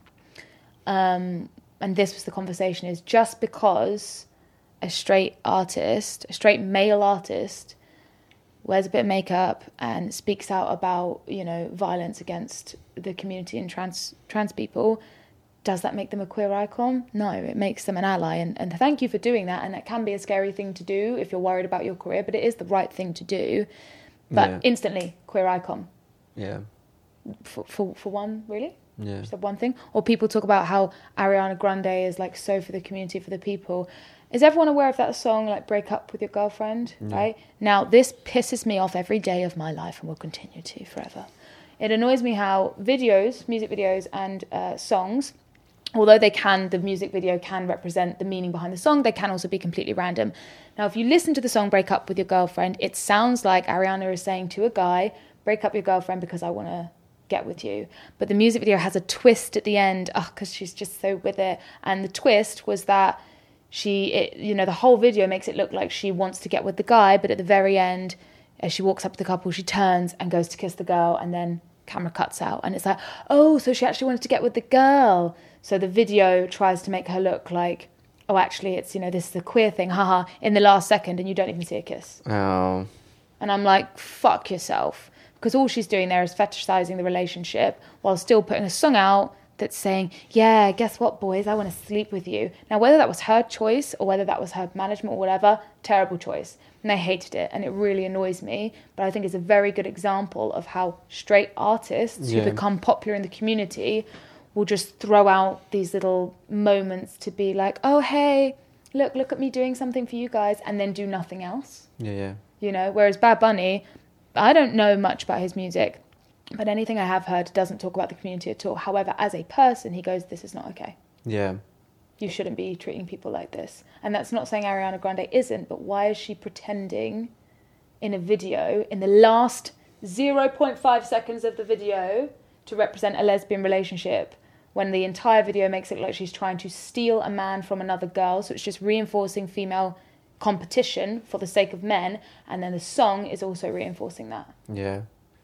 A: Um, and this was the conversation, is just because a straight artist, a straight male artist, wears a bit of makeup and speaks out about, you know, violence against the community and trans trans people, does that make them a queer icon? No, it makes them an ally. And, and thank you for doing that. And it can be a scary thing to do if you're worried about your career, but it is the right thing to do. But
B: Yeah.
A: instantly, queer icon.
B: Yeah,
A: For, for, for one, really?
B: yeah,
A: Just one thing. Or people talk about how Ariana Grande is like so for the community, for the people. Is everyone aware of that song, like Break Up With Your Girlfriend?
B: No.
A: Right? Now, this pisses me off every day of my life and will continue to forever. It annoys me how videos, music videos and uh, songs, although they can, the music video can represent the meaning behind the song, they can also be completely random. Now, if you listen to the song Break Up With Your Girlfriend, it sounds like Ariana is saying to a guy, break up your girlfriend because I want to get with you. But the music video has a twist at the end, oh, because she's just so with it. And the twist was that she, it, you know, the whole video makes it look like she wants to get with the guy, but at the very end, as she walks up to the couple, she turns and goes to kiss the girl, and then camera cuts out. And it's like, oh, so she actually wanted to get with the girl. So the video tries to make her look like, oh, actually, it's, you know, this is a queer thing, haha, in the last second, and you don't even see a kiss.
B: oh,
A: And I'm like, fuck yourself. Because all she's doing there is fetishizing the relationship while still putting a song out that's saying, yeah, guess what, boys, I want to sleep with you. Now, whether that was her choice or whether that was her management or whatever, terrible choice. And they hated it, and it really annoys me. But I think it's a very good example of how straight artists
B: Yeah.
A: who become popular in the community will just throw out these little moments to be like, oh, hey, look, look at me doing something for you guys, and then do nothing else.
B: yeah, yeah,
A: You know, whereas Bad Bunny, I don't know much about his music, but anything I have heard doesn't talk about the community at all. However, as a person, he goes, this is not okay.
B: yeah.
A: You shouldn't be treating people like this. And that's not saying Ariana Grande isn't, but why is she pretending in a video, in the last zero point five seconds of the video, to represent a lesbian relationship, when the entire video makes it look like she's trying to steal a man from another girl? So it's just reinforcing female competition for the sake of men, and then the song is also reinforcing that.
B: Yeah,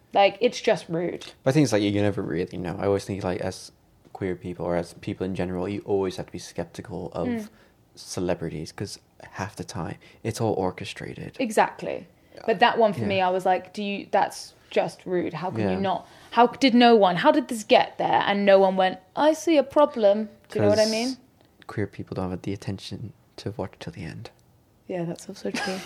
A: Like, it's just rude.
B: But I think it's like you never really know. I always think like as queer people or as people in general, you always have to be skeptical of
A: Mm.
B: celebrities because half the time it's all orchestrated.
A: Exactly. But that one for
B: Yeah.
A: me, I was like, do you, that's just rude. How can
B: Yeah.
A: you not? How did no one, how did this get there? And no one went, I see a problem. Do you know what I
B: 'Cause
A: mean?
B: Queer people don't have the attention to watch till the end.
A: Yeah, that's also true.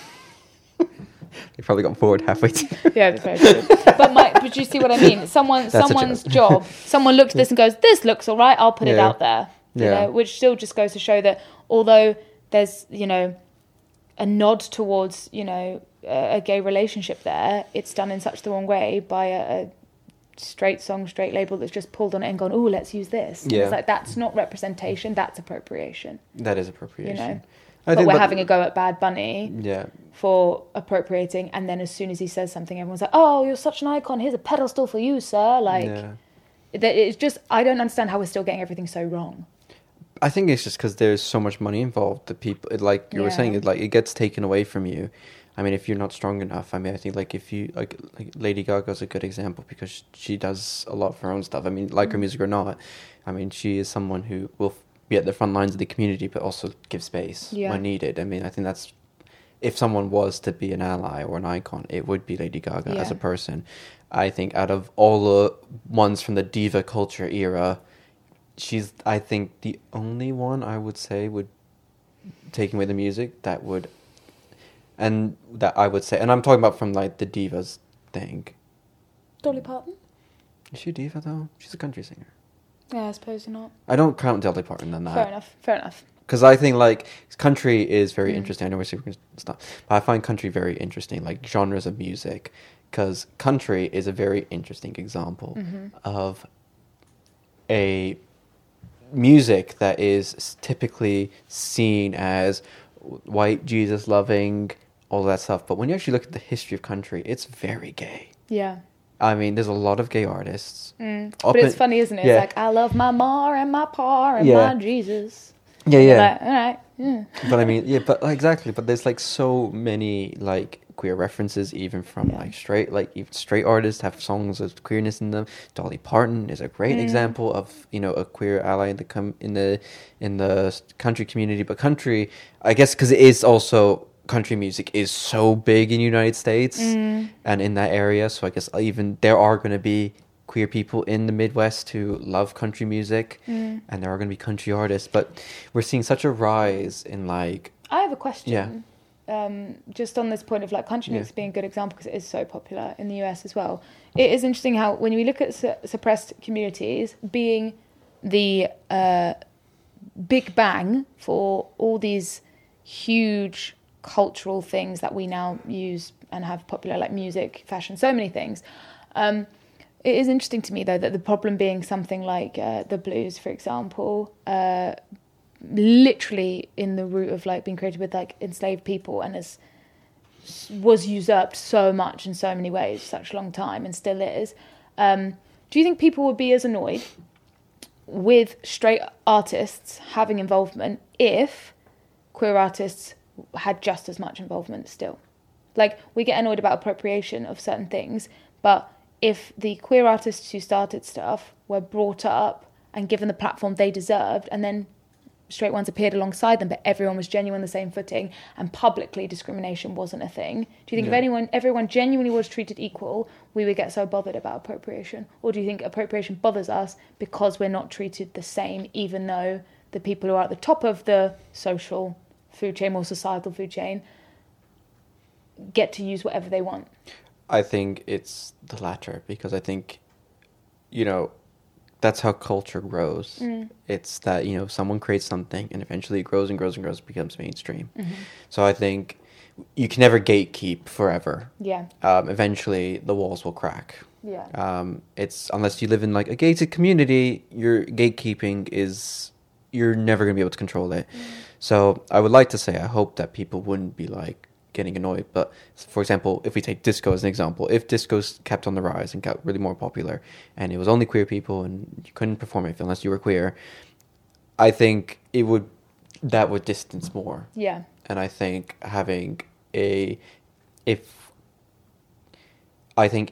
B: They probably got bored halfway through.
A: Yeah, that's very true. But my, but you see what I mean? Someone,
B: That's a
A: someone's
B: joke.
A: job. Someone looks at this and goes, "This looks all right. I'll put it
B: Yeah.
A: out there." You
B: Yeah.
A: know, which still just goes to show that although there's, you know, a nod towards, you know, a, a gay relationship there, it's done in such the wrong way by a, a straight song, straight label that's just pulled on it and gone, "Oh, let's use this." And
B: Yeah.
A: It's like that's not representation. That's appropriation.
B: That is
A: You
B: appropriation.
A: know.
B: I
A: But
B: think
A: we're
B: that-
A: having a go at Bad Bunny
B: Yeah.
A: for appropriating, and then as soon as he says something, everyone's like, "Oh, you're such an icon. Here's a pedestal for you, sir." Like,
B: yeah.
A: that it's just, I don't understand how we're still getting everything so wrong.
B: I think it's just because there's so much money involved that people, it, like you were
A: Yeah.
B: saying, it like it gets taken away from you. I mean, if you're not strong enough, I mean, I think like if you like, like Lady Gaga's a good example because she does a lot of her own stuff. I mean, like her
A: Mm.
B: music or not, I mean, she is someone who will be at the front lines of the community, but also give space
A: Yeah.
B: when needed. I mean, I think that's if someone was to be an ally or an icon, it would be Lady Gaga as
A: Yeah.
B: a person. I think out of all the ones from the diva culture era, she's I think the only one I would say would taking away the music that would and that I would say and I'm talking about from like the divas thing.
A: Dolly Parton?
B: Is she a diva though? She's a country singer.
A: Yeah, I suppose you're not.
B: I don't count Dolly Parton in that.
A: Fair enough. Fair enough.
B: Because I think like country is very
A: Mm.
B: interesting. I know we're super gonna stop, but I find country very interesting, like genres of music. Because country is a very interesting example
A: Mhm.
B: of a music that is typically seen as white Jesus loving, all that stuff. But when you actually look at the history of country, it's very gay.
A: Yeah.
B: I mean, there's a lot of gay artists.
A: Mm.
B: Up
A: But it's
B: in-
A: funny, isn't it?
B: yeah.
A: It's like, I love my ma and my pa and
B: Yeah.
A: my Jesus.
B: Yeah,
A: You're
B: yeah.
A: Like, all right. Yeah.
B: But I mean, yeah, but like, exactly. But there's like so many like queer references, even from
A: Yeah.
B: like straight, like even straight artists have songs with queerness in them. Dolly Parton is a great
A: Mm.
B: example of you know a queer ally in the com- in the in the country community. But country, I guess, because it is also country music is so big in the United States
A: Mm.
B: and in that area. So I guess even there are going to be queer people in the Midwest who love country music,
A: Mm.
B: and there are going to be country artists. But we're seeing such a rise in like.
A: I have a question.
B: Yeah.
A: Um, just on this point of like country
B: Yeah.
A: music being a good example because it is so popular in the U S as well. It is interesting how when we look at su- suppressed communities being the uh, big bang for all these huge cultural things that we now use and have popular, like music, fashion, so many things. Um, it is interesting to me though that the problem being something like uh, the blues, for example, uh, literally in the root of like being created with like enslaved people and is was usurped so much in so many ways for such a long time and still is. Um, do you think people would be as annoyed with straight artists having involvement if queer artists had just as much involvement still? Like, we get annoyed about appropriation of certain things, but if the queer artists who started stuff were brought up and given the platform they deserved, and then straight ones appeared alongside them, but everyone was genuine on the same footing, and publicly discrimination wasn't a thing, do you think if
B: Yeah.
A: anyone, everyone genuinely was treated equal, we would get so bothered about appropriation? Or do you think appropriation bothers us because we're not treated the same, even though the people who are at the top of the social food chain or societal food chain get to use whatever they want?
B: I think it's the latter because I think, you know, that's how culture grows.
A: Mm.
B: It's that, you know, someone creates something and eventually it grows and grows and grows, becomes mainstream.
A: Mm-hmm.
B: So I think you can never gatekeep forever.
A: Yeah,
B: Um, eventually the walls will crack.
A: yeah.
B: Um, it's unless you live in like a gated community, your gatekeeping is, you're never going to be able to control it.
A: Mm.
B: So I would like to say, I hope that people wouldn't be like getting annoyed. But for example, if we take disco as an example, if disco's kept on the rise and got really more popular and it was only queer people and you couldn't perform it unless you were queer, I think it would, that would distance more.
A: Yeah.
B: And I think having a, if, I think if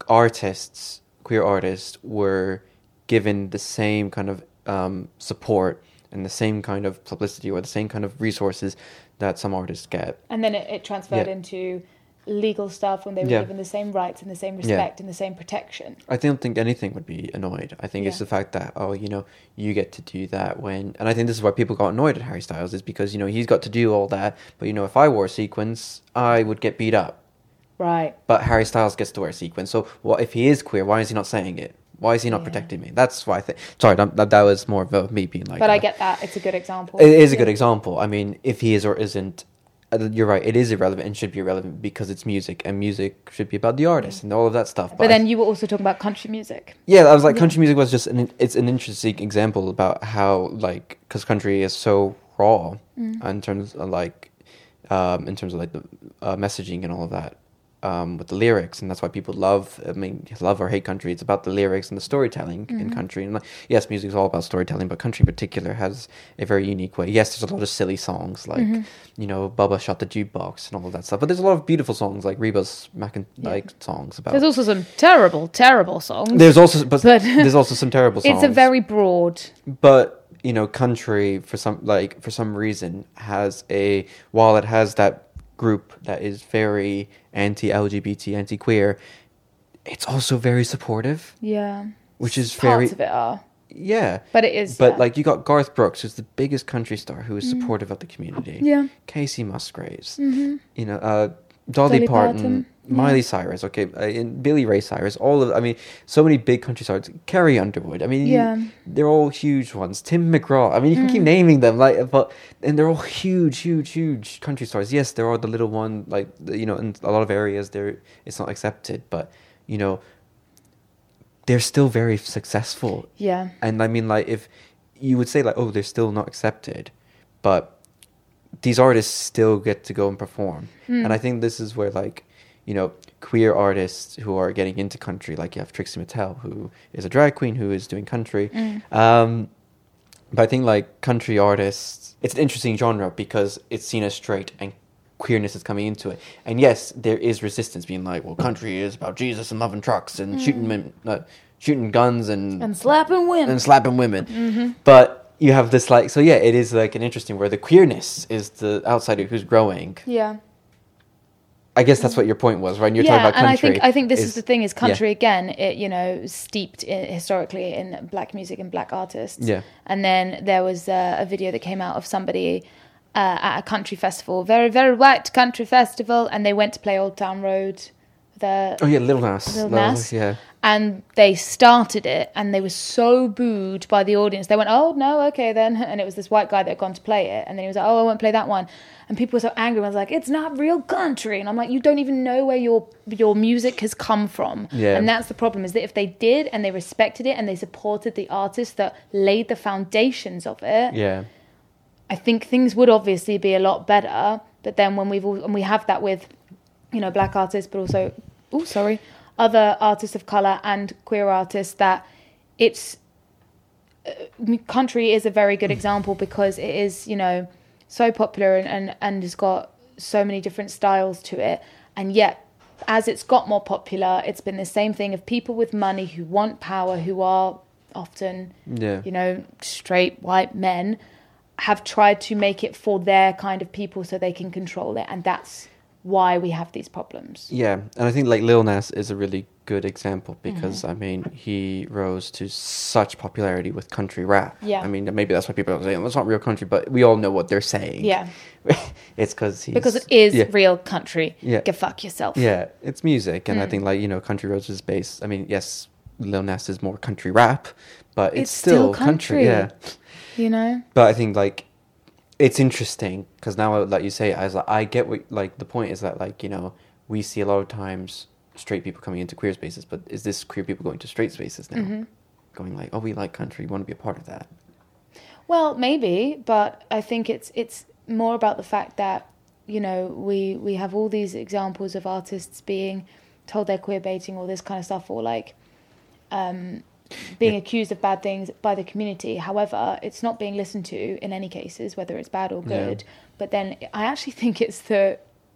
B: artists, queer artists, were given the same kind of um, support and the same kind of publicity or the same kind of resources that some artists get.
A: And then it, it transferred
B: Yeah.
A: into legal stuff when they were
B: Yeah.
A: given the same rights and the same respect and the same protection.
B: I don't think anything would be annoyed. I think it's
A: Yeah.
B: the fact that, oh, you know, you get to do that when... And I think this is why people got annoyed at Harry Styles, is because, you know, he's got to do all that. But, you know, if I wore sequins, I would get beat up.
A: Right.
B: But Harry Styles gets to wear sequins. So what if he is queer, why is he not saying it? Why is he not
A: Yeah.
B: protecting me? That's why I think... Sorry, that, that, that was more of a, me being like...
A: But
B: uh,
A: I get that. It's a good example.
B: It is a
A: Yeah.
B: good example. I mean, if he is or isn't... uh, You're right, it is irrelevant and should be irrelevant because it's music. And music should be about the artist and all of that stuff.
A: But
B: I-
A: then you were also talking about country music.
B: Yeah, I was like,
A: Yeah.
B: country music was just an it's an interesting example about how like because country is so raw
A: Mm.
B: in terms of like um, in terms of like the uh, messaging and all of that um, with the lyrics, and that's why people love. I mean, love or hate country. It's about the lyrics and the storytelling in
A: Mhm.
B: country. And like, yes, music is all about storytelling, but country in particular has a very unique way. Yes, there's a lot of silly songs like
A: Mhm.
B: you know Bubba Shot the Jukebox and all of that stuff, but there's a lot of beautiful songs like Reba's Macin-
A: Yeah.
B: like songs about.
A: There's also some terrible, terrible songs.
B: There's also, but,
A: But-
B: there's also some terrible songs.
A: It's a very broad.
B: But you know, country for some like for some reason has a while it has that group that is very anti-L G B T, anti-queer. It's also very supportive,
A: Yeah.
B: which is
A: Parts
B: very
A: of it are.
B: yeah.
A: But it is.
B: But
A: yeah.
B: like you got Garth Brooks, who's the biggest country star, who is supportive of the community.
A: Yeah.
B: Casey Musgraves,
A: hmm
B: you know, uh, Dolly,
A: Dolly
B: Parton,
A: Parton, yeah.
B: Miley Cyrus, okay, uh, and Billy Ray Cyrus, all of, I mean, so many big country stars. Carrie Underwood, I mean, you-
A: Yeah.
B: they're all huge ones. Tim McGraw, I mean, you can keep
A: Mm.
B: naming them, like, but and they're all huge, huge, huge country stars. Yes, there are the little one, like, the- you know, in a lot of areas, there it's not accepted, but you know, they're still very successful.
A: Yeah.
B: And I mean, like, if you would say, like, oh, they're still not accepted, but these artists still get to go and perform.
A: Mm.
B: And I think this is where, like, you know, queer artists who are getting into country, like you have Trixie Mattel, who is a drag queen who is doing country.
A: Mm.
B: Um, but I think, like, country artists, it's an interesting genre because it's seen as straight and queerness is coming into it. And yes, there is resistance being like, well, country is about Jesus and loving trucks and shooting men, uh, shooting guns and
A: And slapping women.
B: and slapping women.
A: hmm
B: But you have this like so yeah, it is like an interesting where the queerness is the outsider who's growing.
A: Yeah.
B: I guess that's what your point was, right? And you're
A: yeah,
B: talking about
A: and
B: country.
A: I think I think this is, the thing is
B: yeah.
A: country again. It you know steeped in, historically in black music and black artists.
B: Yeah.
A: And then there was uh, a video that came out of somebody uh, at a country festival, very very white country festival, and they went to play Old Town Road. The
B: Oh yeah, Lil Nas.
A: Lil
B: Lil
A: Nas.
B: Yeah.
A: and they started it, and they were so booed by the audience. They went, "Oh no, okay then," and it was this white guy that had gone to play it, and then he was like, "Oh, I won't play that one." And people were so angry. I was like, "It's not real country," and I'm like, "You don't even know where your your music has come from."
B: Yeah.
A: And that's the problem, is that if they did and they respected it and they supported the artists that laid the foundations of it,
B: Yeah.
A: I think things would obviously be a lot better. But then when we've all, and we have that with, you know, black artists, but also, oh sorry, other artists of color and queer artists, that it's uh, country is a very good example because it is, you know, so popular and, and, and has got so many different styles to it. And yet, as it's got more popular, it's been the same thing of people with money who want power, who are often,
B: Yeah.
A: you know, straight white men, have tried to make it for their kind of people so they can control it. And that's why we have these problems.
B: Yeah, and I think like Lil Nas is a really good example because
A: Mm-hmm.
B: I mean he rose to such popularity with country rap.
A: Yeah.
B: I mean maybe that's why people are saying well, it's not real country, but we all know what they're saying.
A: Yeah.
B: It's because he's
A: Because it is
B: yeah.
A: real country.
B: Yeah.
A: Go fuck yourself.
B: Yeah, it's music, and I
A: Mm.
B: think like you know, country roads is based. I mean, yes, Lil Nas is more country rap, but it's,
A: It's still
B: still, country.
A: country.
B: Yeah,
A: You know?
B: but I think like it's interesting because now, like you say, I was like, I get what like the point is that like you know we see a lot of times straight people coming into queer spaces, but is this queer people going to straight spaces now,
A: Mhm.
B: going like, oh, we like country, we want to be a part of that.
A: Well, maybe, but I think it's it's more about the fact that, you know, we we have all these examples of artists being told they're queer baiting, all this kind of stuff, or like um, being
B: Yeah.
A: accused of bad things by the community. However, it's not being listened to in any cases, whether it's bad or
B: Yeah.
A: good. But then I actually think it's the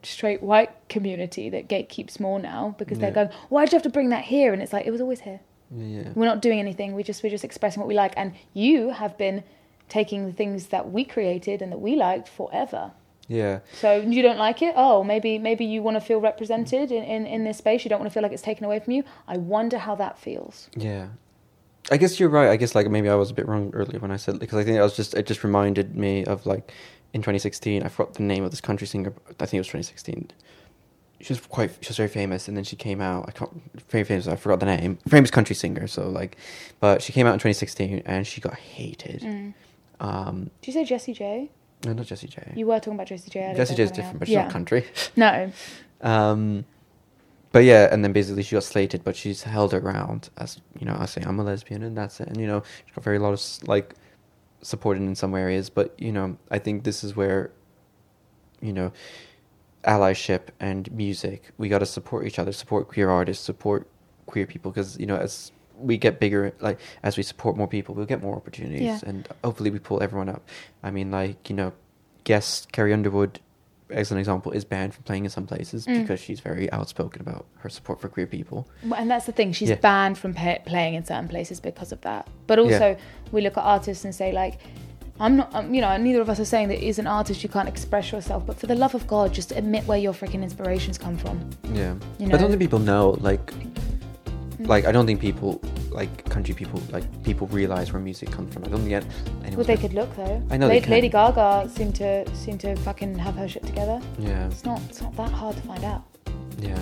A: straight white community that gatekeeps more now because they're
B: Yeah.
A: going, why'd you have to bring that here? And it's like, it was always here.
B: Yeah.
A: We're not doing anything. We just we're just expressing what we like, and you have been taking the things that we created and that we liked forever.
B: Yeah.
A: So you don't like it? Oh, maybe maybe you want to feel represented in, in, in this space. You don't want to feel like it's taken away from you. I wonder how that feels.
B: Yeah. I guess you're right. I guess like maybe I was a bit wrong earlier when I said, because I think I was just, it just reminded me of like in twenty sixteen, I forgot the name of this country singer. I think it was twenty sixteen. She was quite, she was very famous, and then she came out, I can't, very famous, I forgot the name, famous country singer, so like, but she came out in twenty sixteen, and she got hated.
A: Mm.
B: Um,
A: Did you say Jessie J?
B: no, not Jessie J.
A: You were talking about Jessie J. earlier,
B: Jessie J is
A: coming
B: different,
A: out.
B: but she's
A: yeah.
B: not country.
A: No.
B: Um, but yeah, and then basically she got slated, but she's held her ground as, you know, I say I'm a lesbian and that's it. And, you know, she got very lot of, s- like, supported in some areas. But, you know, I think this is where, you know, allyship and music, we got to support each other, support queer artists, support queer people. Because, you know, as we get bigger, like, as we support more people, we'll get more opportunities.
A: Yeah.
B: And hopefully we pull everyone up. I mean, like, you know, guest Carrie Underwood, as an example, is banned from playing in some places
A: Mm.
B: because she's very outspoken about her support for queer people.
A: Well, and that's the thing. She's
B: Yeah.
A: banned from pay- playing in certain places because of that. But also,
B: Yeah.
A: we look at artists and say, like, I'm not, um, you know, neither of us are saying that as an artist you can't express yourself. But for the love of God, just admit where your freaking inspirations come from.
B: Yeah.
A: You
B: But I don't
A: know?
B: think people know, like,
A: Mm.
B: like, I don't think people, like, country people, like, people realize where music comes from. I don't think yet anyone.
A: Well, they could look though.
B: I know
A: La-
B: they can.
A: Lady Gaga seemed to seem to fucking have her shit together.
B: Yeah.
A: It's not. It's not that hard to find out.
B: Yeah.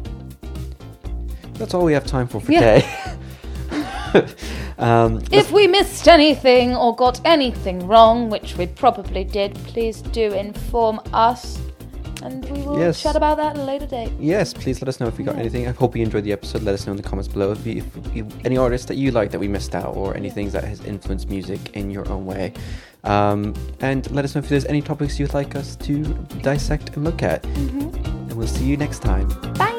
B: That's all we have time for for
A: Yeah.
B: today. um,
A: If we missed anything or got anything wrong, which we probably did, please do inform us, and we will
B: Yes.
A: chat about that at a later date.
B: Yes, please let us know if you got
A: Yeah.
B: anything. I hope you enjoyed the episode. Let us know in the comments below if, you, if you, any artists that you like that we missed out, or any things that has influenced music in your own way. Um, and let us know if there's any topics you'd like us to dissect and look at.
A: Mm-hmm.
B: And we'll see you next time.
A: Bye.